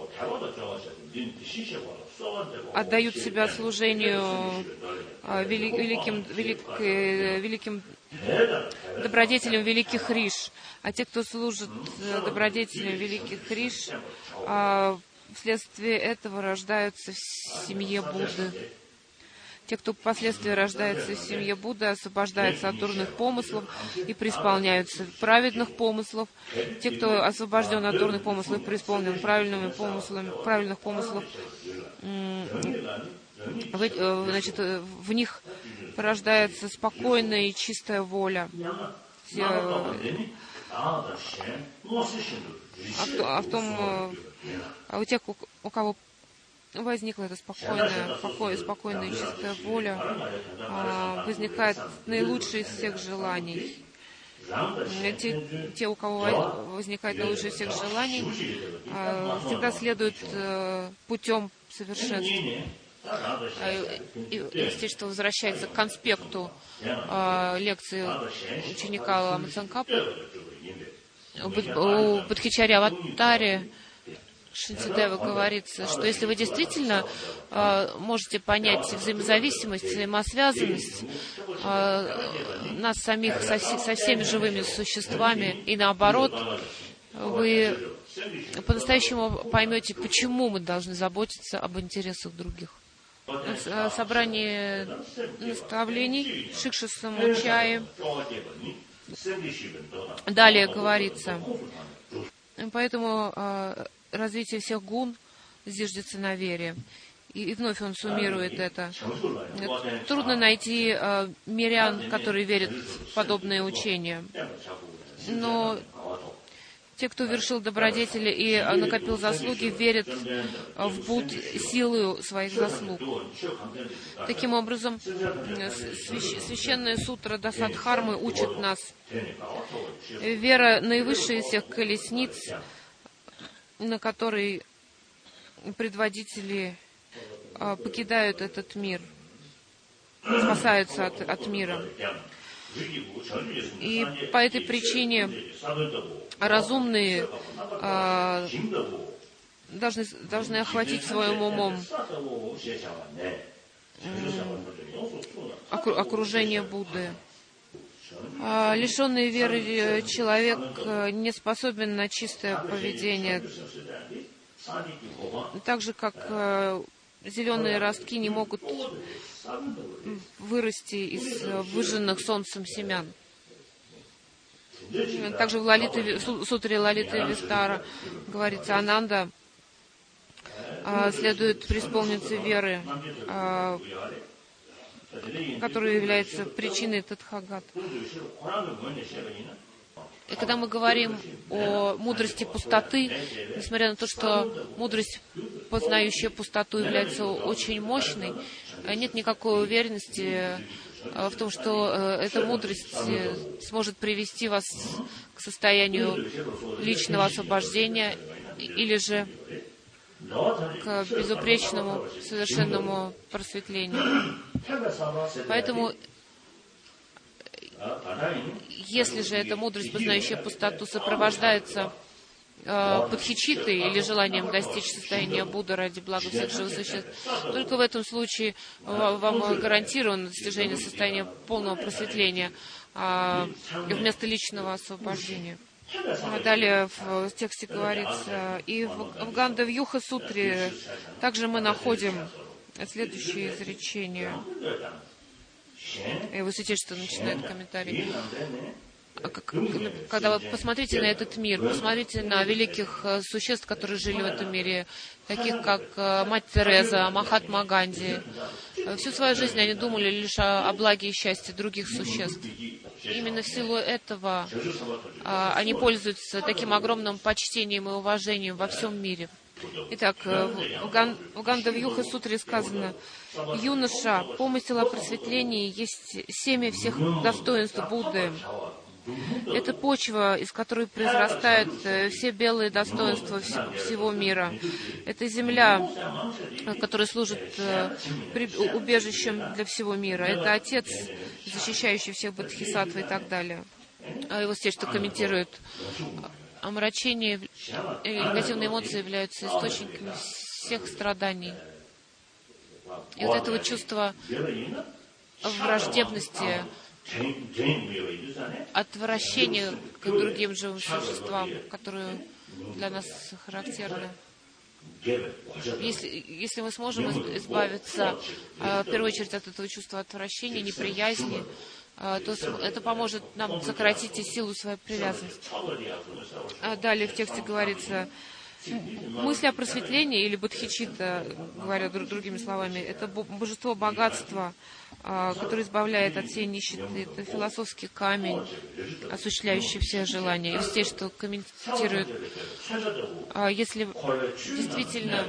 отдают себя служению великим, велик, великим добродетелям великих риш. А те, кто служит добродетелям великих риш, вследствие этого рождаются в семье Будды. Те, кто впоследствии рождается в семье Будды, освобождаются от дурных помыслов и преисполняются праведных помыслов. Те, кто освобожден от дурных помыслов и преисполнен правильными помыслами, правильных помыслов, значит, в них порождается спокойная и чистая воля. Все, а, в, а в том, а у тех, у кого возникла эта спокойная, покой, спокойная и чистая воля, а, возникает наилучшее из всех желаний. Те, те, у кого возникает наилучшее из всех желаний, а, всегда следуют а, путем совершенства. И, естественно, возвращается к конспекту а, лекции ученика Лама Цангкапа. У Бодхичарьи Аватари Шантидева говорится, что если вы действительно э, можете понять взаимозависимость, взаимосвязанность э, нас самих со, со всеми живыми существами, и наоборот, вы по-настоящему поймете, почему мы должны заботиться об интересах других. На собрании наставлений Шикша Самучаи далее говорится, поэтому э, развитие всех гун зиждется на вере. И, и вновь он суммирует это. Трудно найти э, мирян, которые верят в подобные учения. Но те, кто вершил добродетели и э, накопил заслуги, верят в Будд силою своих заслуг. Таким образом, свящ- священная сутра Дасадхармы учит нас. Вера наивысшая из всех колесниц, на которой предводители а, покидают этот мир, спасаются от, от мира. И по этой причине разумные а, должны, должны охватить своим умом окру, окружение Будды. А, лишенный веры человек не способен на чистое поведение. Так же, как зеленые ростки не могут вырасти из выжженных солнцем семян. Также в Лалите, сутре Лалиты Вистара говорится, Ананда а, следует преисполниться веры, а, которая является причиной Тадхагат. И когда мы говорим о мудрости пустоты, несмотря на то, что мудрость, познающая пустоту, является очень мощной, нет никакой уверенности в том, что эта мудрость сможет привести вас к состоянию личного освобождения или же к безупречному, совершенному просветлению. Поэтому, если же эта мудрость, познающая пустоту, сопровождается э, подхичитой или желанием достичь состояния Будды ради блага всех живых существ, только в этом случае вам гарантировано достижение состояния полного просветления э, вместо личного освобождения. Далее в тексте говорится, и в Гандавьюха-сутре также мы находим следующее изречение. И вы видите, что начинает комментарий. Когда вы посмотрите на этот мир, посмотрите на великих существ, которые жили в этом мире, таких как Мать Тереза, Махатма Ганди. Всю свою жизнь они думали лишь о, о благе и счастье других существ. Именно в силу этого а, они пользуются таким огромным почтением и уважением во всем мире. Итак, в, Ган, в Гандавьюха-сутре сказано: «Юноша, помысел о просветлении есть семя всех достоинств Будды. Это почва, из которой произрастают все белые достоинства всего мира. Это земля, которая служит убежищем для всего мира. Это Отец, защищающий всех бодхисаттв и так далее». А его здесь что комментирует: омрачение и негативные эмоции являются источниками всех страданий. И вот это вот чувство враждебности, отвращение к другим живым существам, которые для нас характерны. Если, если мы сможем избавиться, в первую очередь, от этого чувства отвращения, неприязни, то это поможет нам сократить и силу своей привязанности. Далее в тексте говорится: мысль о просветлении, или бодхичитта, говоря другими словами, это божество богатства, которое избавляет от всей нищеты. Это философский камень, осуществляющий все желания. И здесь что комментирует: если действительно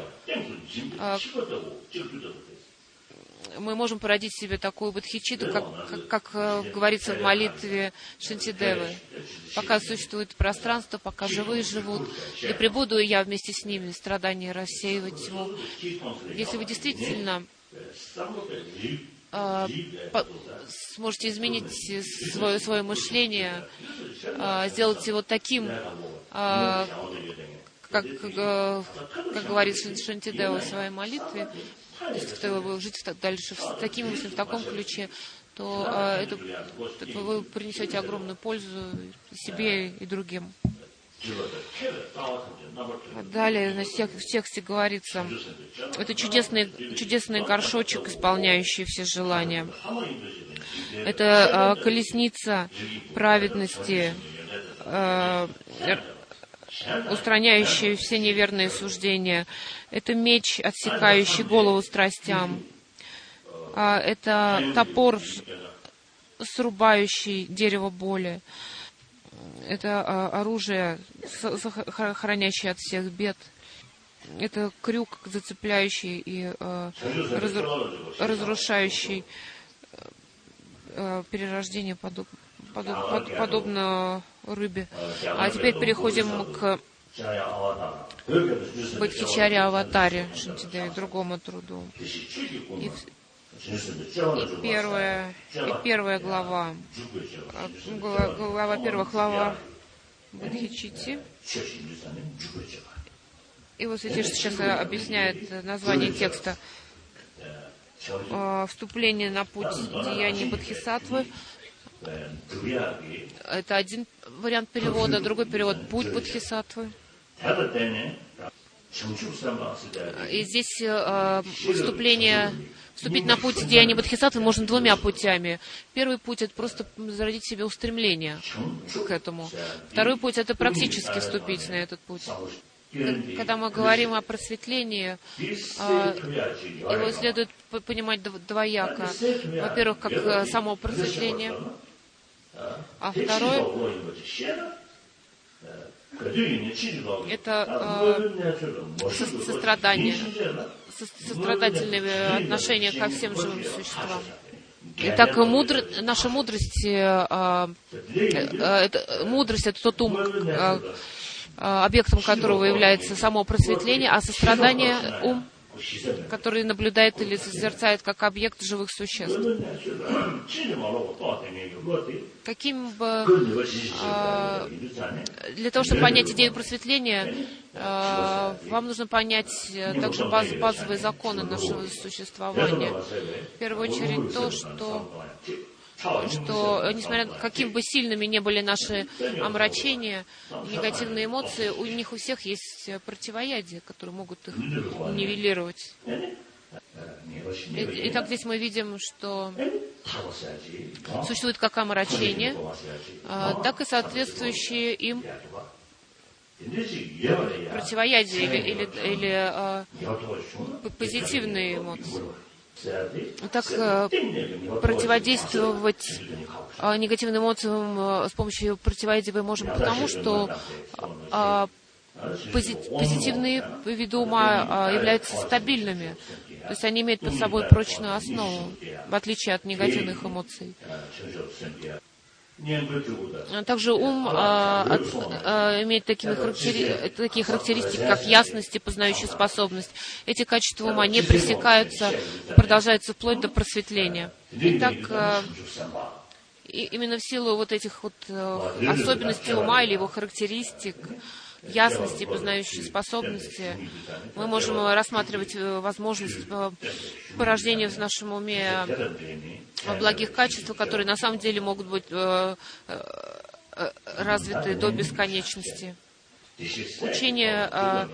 мы можем породить себе такую бодхичитту, как, как, как говорится в молитве Шантидевы: пока существует пространство, пока живые живут, и пребуду и я вместе с ними, страдания рассеивать тьму. Если вы действительно э, по, сможете изменить свое, свое мышление, э, сделать его таким, э, как, э, как говорит Шантидева в своей молитве, то есть, кто вы жить дальше с такими мыслями, в таком ключе, то э, это, это вы принесете огромную пользу себе и другим. Далее в тексте говорится: это чудесный, чудесный горшочек, исполняющий все желания. Это э, колесница праведности, э, устраняющий все неверные суждения. Это меч, отсекающий голову страстям. Это топор, срубающий дерево боли. Это оружие, хранящее от всех бед. Это крюк, зацепляющий и разрушающий перерождение подоб, подоб, под, подобно рыбе. А теперь переходим к Бодхичарья-аватаре Шантидеве, другому труду. И, и, первая, и первая глава, глава, глава первая глава Бодхичитти. И вот видите, что сейчас объясняет название текста. Вступление на путь деяний Бодхисаттвы. Это один вариант перевода, другой перевод — путь Бодхисаттвы. И здесь э, вступление, вступить на путь деяний Бодхисаттвы можно двумя путями. Первый путь — это просто зародить в себе устремление к этому. Второй путь — это практически вступить на этот путь. Когда мы говорим о просветлении, его следует понимать двояко. Во-первых, как само просветление, а второе, это э, сострадание, сострадательное отношение ко всем живым существам. Итак, мудр... наша мудрость, э, э, это, мудрость — это тот ум, э, объектом которого является само просветление, а сострадание — ум, который наблюдает или созерцает как объект живых существ. Каким бы, э, для того, чтобы понять идею просветления, э, вам нужно понять также баз, базовые законы нашего существования. В первую очередь то, что, что несмотря на каким бы сильными не были наши омрачения, негативные эмоции, у них у всех есть противоядия, которые могут их нивелировать. Итак, здесь мы видим, что существует как омрачение, так и соответствующие им противоядия или, или, или позитивные эмоции. Так, противодействовать негативным эмоциям с помощью противоядия мы можем потому, что позитивные виды ума являются стабильными. То есть они имеют под собой прочную основу, в отличие от негативных эмоций. Также ум а, от, а, имеет такие, характери... такие характеристики, как ясность и познающая способность. Эти качества ума не пресекаются, продолжаются вплоть до просветления. Итак, а, и именно в силу вот этих вот а, особенностей ума или его характеристик, ясности и познающей способности, мы можем рассматривать возможность порождения в нашем уме благих качеств, которые на самом деле могут быть развиты до бесконечности. Учение,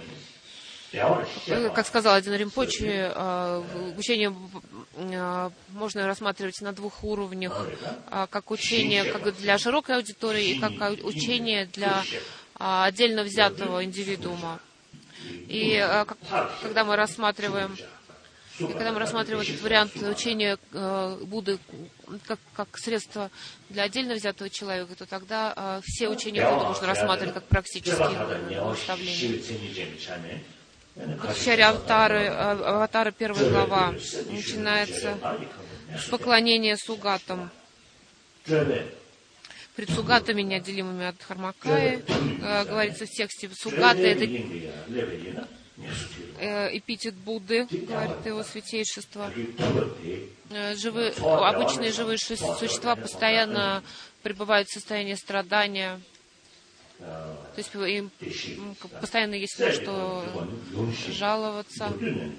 как сказал один Ринпоче, учение можно рассматривать на двух уровнях, как учение как для широкой аудитории и как учение для отдельно взятого индивидуума. И когда мы рассматриваем, и когда мы рассматриваем этот вариант учения Будды как, как средство для отдельно взятого человека, то тогда все учения Будды можно рассматривать как практические наставления. В Чаре Аватары, Аватара первая глава начинается с поклонения сугатам. Пред сугатами, неотделимыми от Дхармакаи, э, говорится в тексте, сугаты — это э, эпитет Будды, говорит его святейшество. Э, живые, обычные живые существа постоянно пребывают в состоянии страдания, то есть им постоянно есть на что жаловаться.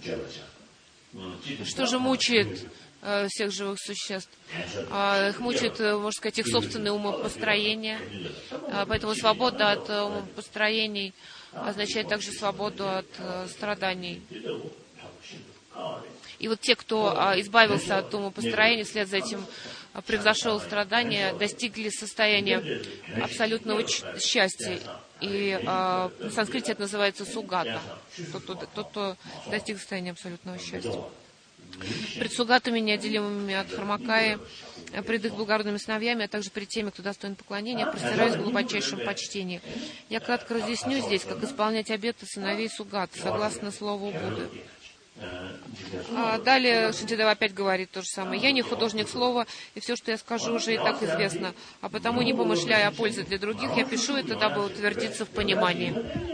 Что же мучает всех живых существ? Их мучает, можно сказать, их собственное умопостроение. Поэтому свобода от умопостроений означает также свободу от страданий. И вот те, кто избавился от умопостроения, вслед за этим превзошел страдания, достигли состояния абсолютного счастья. И э, в санскрите это называется сугата. Тот, кто, тот, кто достиг состояния абсолютного счастья. Пред сугатами, неотделимыми от Дхармакаи, пред их благородными сыновьями, а также пред теми, кто достоин поклонения, простираюсь в глубочайшем почтении. Я кратко разъясню здесь, как исполнять обеты сыновей сугат, согласно слову Будды. А далее Шантидева опять говорит то же самое. Я не художник слова, и все, что я скажу, уже и так известно. А потому, не помышляя о пользе для других, я пишу это, дабы утвердиться в понимании.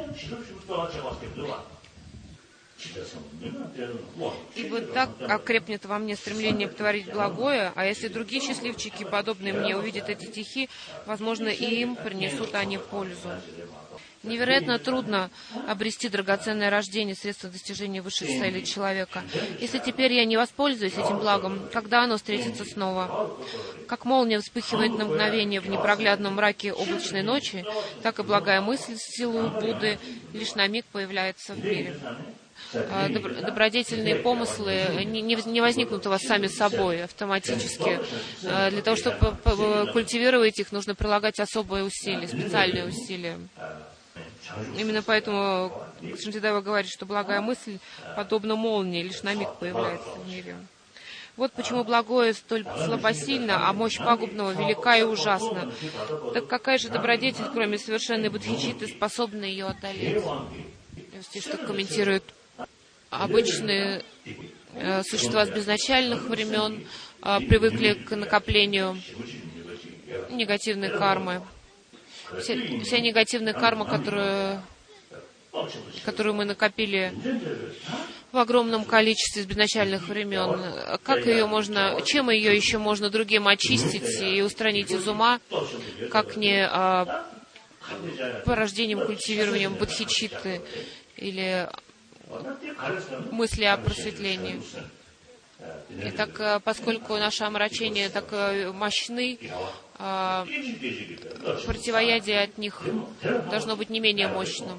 Ибо так окрепнет во мне стремление творить благое, а если другие счастливчики, подобные мне, увидят эти стихи, возможно, и им принесут они пользу. Невероятно трудно обрести драгоценное рождение, средство достижения высших целей человека. Если теперь я не воспользуюсь этим благом, когда оно встретится снова? Как молния вспыхивает на мгновение в непроглядном мраке облачной ночи, так и благая мысль с силой Будды лишь на миг появляется в мире. Добродетельные помыслы не возникнут у вас сами собой, автоматически. Для того, чтобы культивировать их, нужно прилагать особые усилия, специальные усилия. Именно поэтому Шантидева говорит, что благая мысль, подобно молнии, лишь на миг появляется в мире. Вот почему благое столь слабосильно, а мощь пагубного велика и ужасна. Так какая же добродетель, кроме совершенной бодхичитты, способна ее одолеть? Что комментирует: обычные э, существа с безначальных времен э, привыкли к накоплению негативной кармы. Вся, вся негативная карма, которую, которую мы накопили в огромном количестве с безначальных времен, как ее можно, чем ее еще можно другим очистить и устранить из ума, как не а, порождением, культивированием бодхичитты или мысли о просветлении. Итак, поскольку наши омрачения так мощны, противоядие от них должно быть не менее мощным.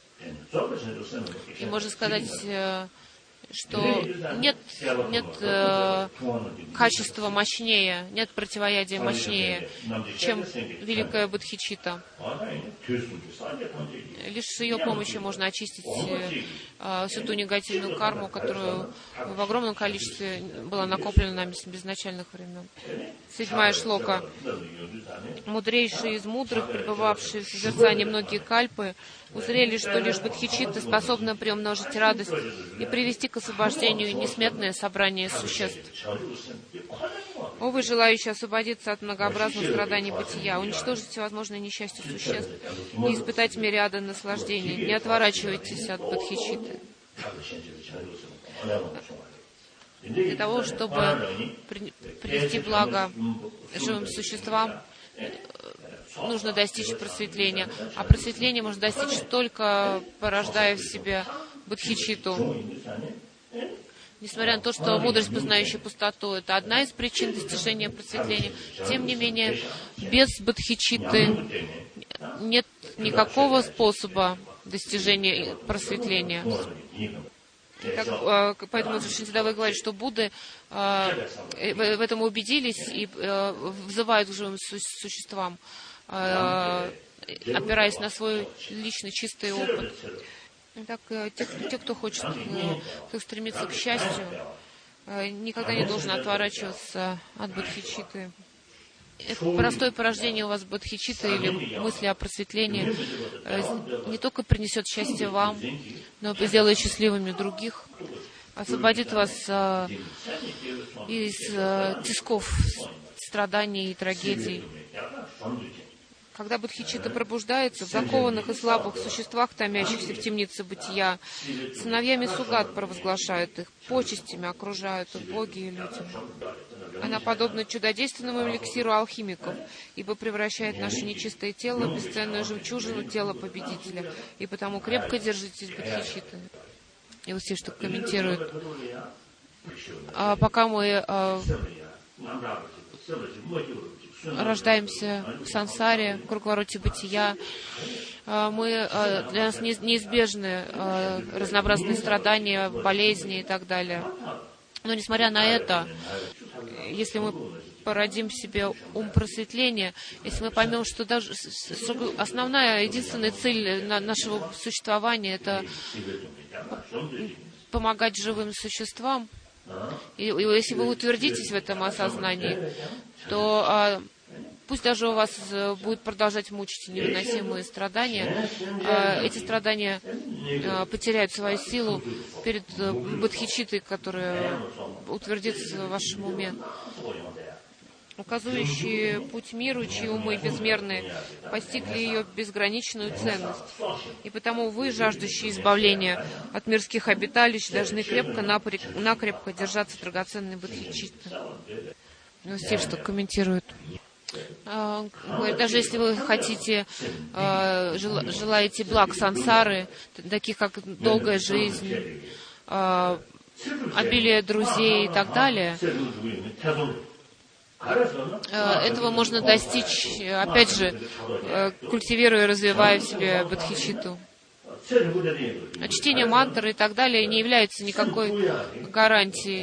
И можно сказать, что нет, нет э, качества мощнее, нет противоядия мощнее, чем великая бодхичитта. Лишь с ее помощью можно очистить э, всю ту негативную карму, которую в огромном количестве была накоплена нами с безначальных времен. Седьмая шлока. Мудрейшие из мудрых, пребывавшие в созерцании многие кальпы, узрели, что лишь бодхичитта способна приумножить радость и привести к освобождению несметное собрание существ. О, вы, желающие освободиться от многообразных страданий бытия, уничтожить всевозможные несчастья существ и испытать мириады наслаждений, не отворачивайтесь от бодхичитты. Для того, чтобы принести благо живым существам, нужно достичь просветления. А просветление можно достичь только порождая в себе бодхичитту. Несмотря на то, что мудрость, познающая пустоту, это одна из причин достижения просветления, тем не менее, без бодхичитты нет никакого способа достижения просветления. Как, поэтому Шинцидавай говорит, что Будды э, в этом убедились и э, взывают к живым существам, э, опираясь на свой личный чистый опыт. Итак, те, те, кто хочет, кто стремится к счастью, э, никогда не должен отворачиваться от бодхичитты. Это простое порождение у вас бодхичитты или мысли о просветлении не только принесет счастье вам, но и сделает счастливыми других, освободит вас а, из а, тисков, страданий и трагедий. Когда бодхичитта пробуждается, в закованных и слабых существах, томящихся в темнице бытия, сыновьями Сугат провозглашают их, почестями окружают их боги и люди. Она подобна чудодейственному эликсиру алхимиков, ибо превращает наше нечистое тело в бесценную жемчужину тела победителя, и потому крепко держитесь бодхичитты. И вот все, что комментируют. А пока мы а, рождаемся в сансаре, в круговороте бытия, а, мы, а, для нас неизбежны а, разнообразные страдания, болезни и так далее. Но несмотря на это, если мы породим в себе ум просветления, если мы поймем, что даже основная, единственная цель нашего существования — это помогать живым существам, и, и если вы утвердитесь в этом осознании, то а, пусть даже у вас будет продолжать мучить невыносимые страдания, а, эти страдания а, потеряют свою силу перед бодхичиттой, которая утвердится в вашем уме. Указывающие путь миру, чьи умы безмерны, постигли ее безграничную ценность. И потому вы, жаждущие избавления от мирских обиталищ, должны крепко-накрепко держаться драгоценной бодхичитты. Стиль, что комментирует. Даже если вы хотите, желаете благ сансары, таких как долгая жизнь, обилие друзей и так далее, этого можно достичь, опять же, культивируя и развивая в себе бодхичитту. Чтение мантры и так далее не является никакой гарантией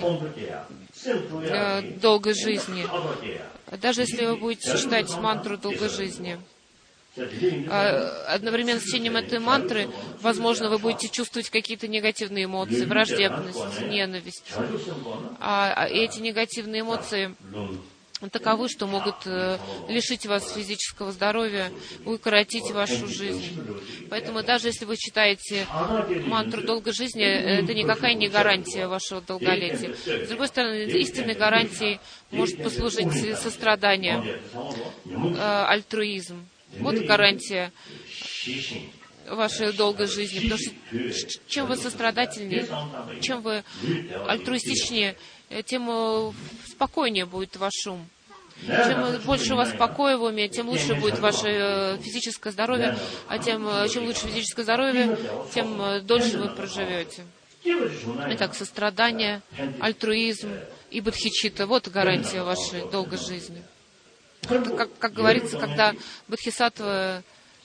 долгой жизни. Даже если вы будете читать мантру долгой жизни, одновременно с чтением этой мантры, возможно, вы будете чувствовать какие-то негативные эмоции, враждебность, ненависть. А эти негативные эмоции таковы, что могут лишить вас физического здоровья, укоротить вашу жизнь. Поэтому даже если вы читаете мантру долгой жизни, это никакая не гарантия вашего долголетия. С другой стороны, истинной гарантией может послужить сострадание, альтруизм. Вот гарантия вашей долгой жизни. Потому что чем вы сострадательнее, чем вы альтруистичнее, тем спокойнее будет ваш ум. Чем больше у вас покоя в уме, тем лучше будет ваше физическое здоровье, а тем, чем лучше физическое здоровье, тем дольше вы проживете. Итак, сострадание, альтруизм и бодхичитта — вот гарантия вашей долгой жизни. Как, как говорится, когда бодхисаттвы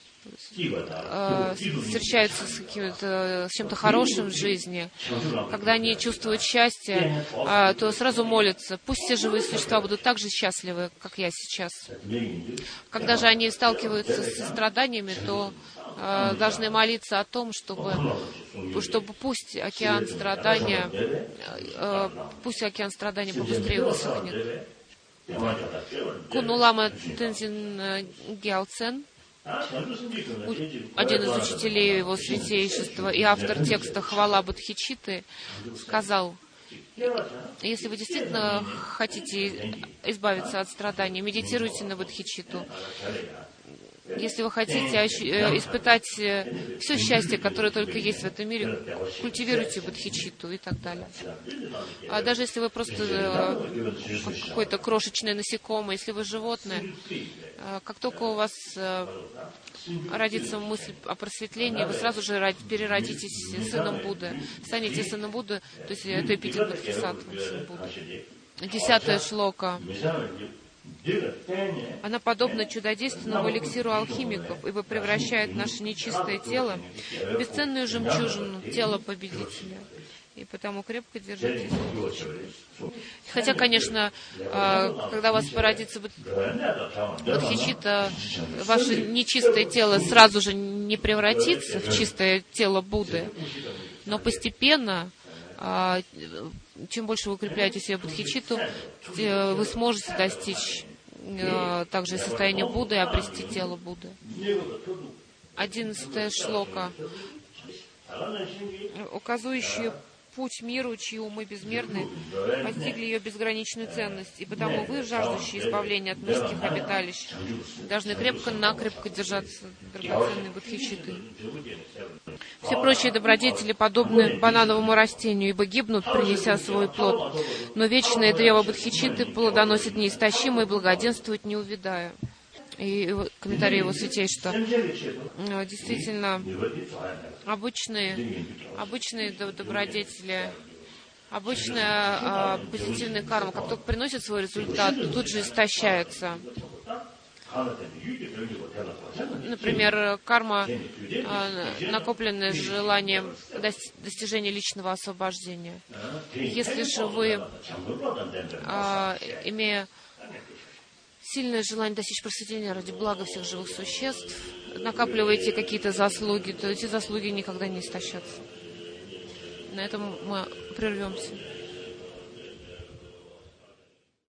э, встречаются с, с чем-то хорошим в жизни, когда они чувствуют счастье, э, то сразу молятся: пусть все живые существа будут так же счастливы, как я сейчас. Когда же они сталкиваются с страданиями, то э, должны молиться о том, чтобы, чтобы пусть океан страдания, э, пусть океан страдания побыстрее высохнет. Кунулама Тензин Гялцен, один из учителей его святейшества и автор текста «Хвала Бодхичитты», сказал: если вы действительно хотите избавиться от страданий, медитируйте на Бодхичитту. Если вы хотите испытать все счастье, которое только есть в этом мире, культивируйте бодхичитту и так далее. А даже если вы просто какое-то крошечное насекомое, если вы животное, как только у вас родится мысль о просветлении, вы сразу же переродитесь сыном Будды, станете сыном Будды, то есть это эпитет Бодхисаттвы, сын Будды. Десятая шлока. Она подобна чудодейственному эликсиру алхимиков, ибо превращает наше нечистое тело в бесценную жемчужину, тело победителя. И потому крепко держитесь бодхичитты. Хотя, конечно, когда у вас породится бодхичитта, ваше нечистое тело сразу же не превратится в чистое тело Будды, но постепенно, чем больше вы укрепляете себе бодхичитту, вы сможете достичь также состояния Будды и обрести тело Будды. Одиннадцатая шлока. Указывающие путь миру, чьи умы безмерны, постигли ее безграничную ценность, и потому вы, жаждущие избавления от мирских обиталищ, должны крепко-накрепко держаться драгоценной бодхичитты. Все прочие добродетели подобны банановому растению, ибо гибнут, принеся свой плод, но вечное древо бодхичитты плодоносит неистощимо и благоденствует, не увядая. И комментарий его святейшества. Действительно, обычные, обычные добродетели, обычная а, позитивная карма, как только приносит свой результат, то тут же истощается. Например, карма, а, накопленная желанием достижения личного освобождения. Если же вы, а, имея сильное желание достичь просветления ради блага всех живых существ, накапливаете какие-то заслуги, то эти заслуги никогда не истощатся. На этом мы прервемся.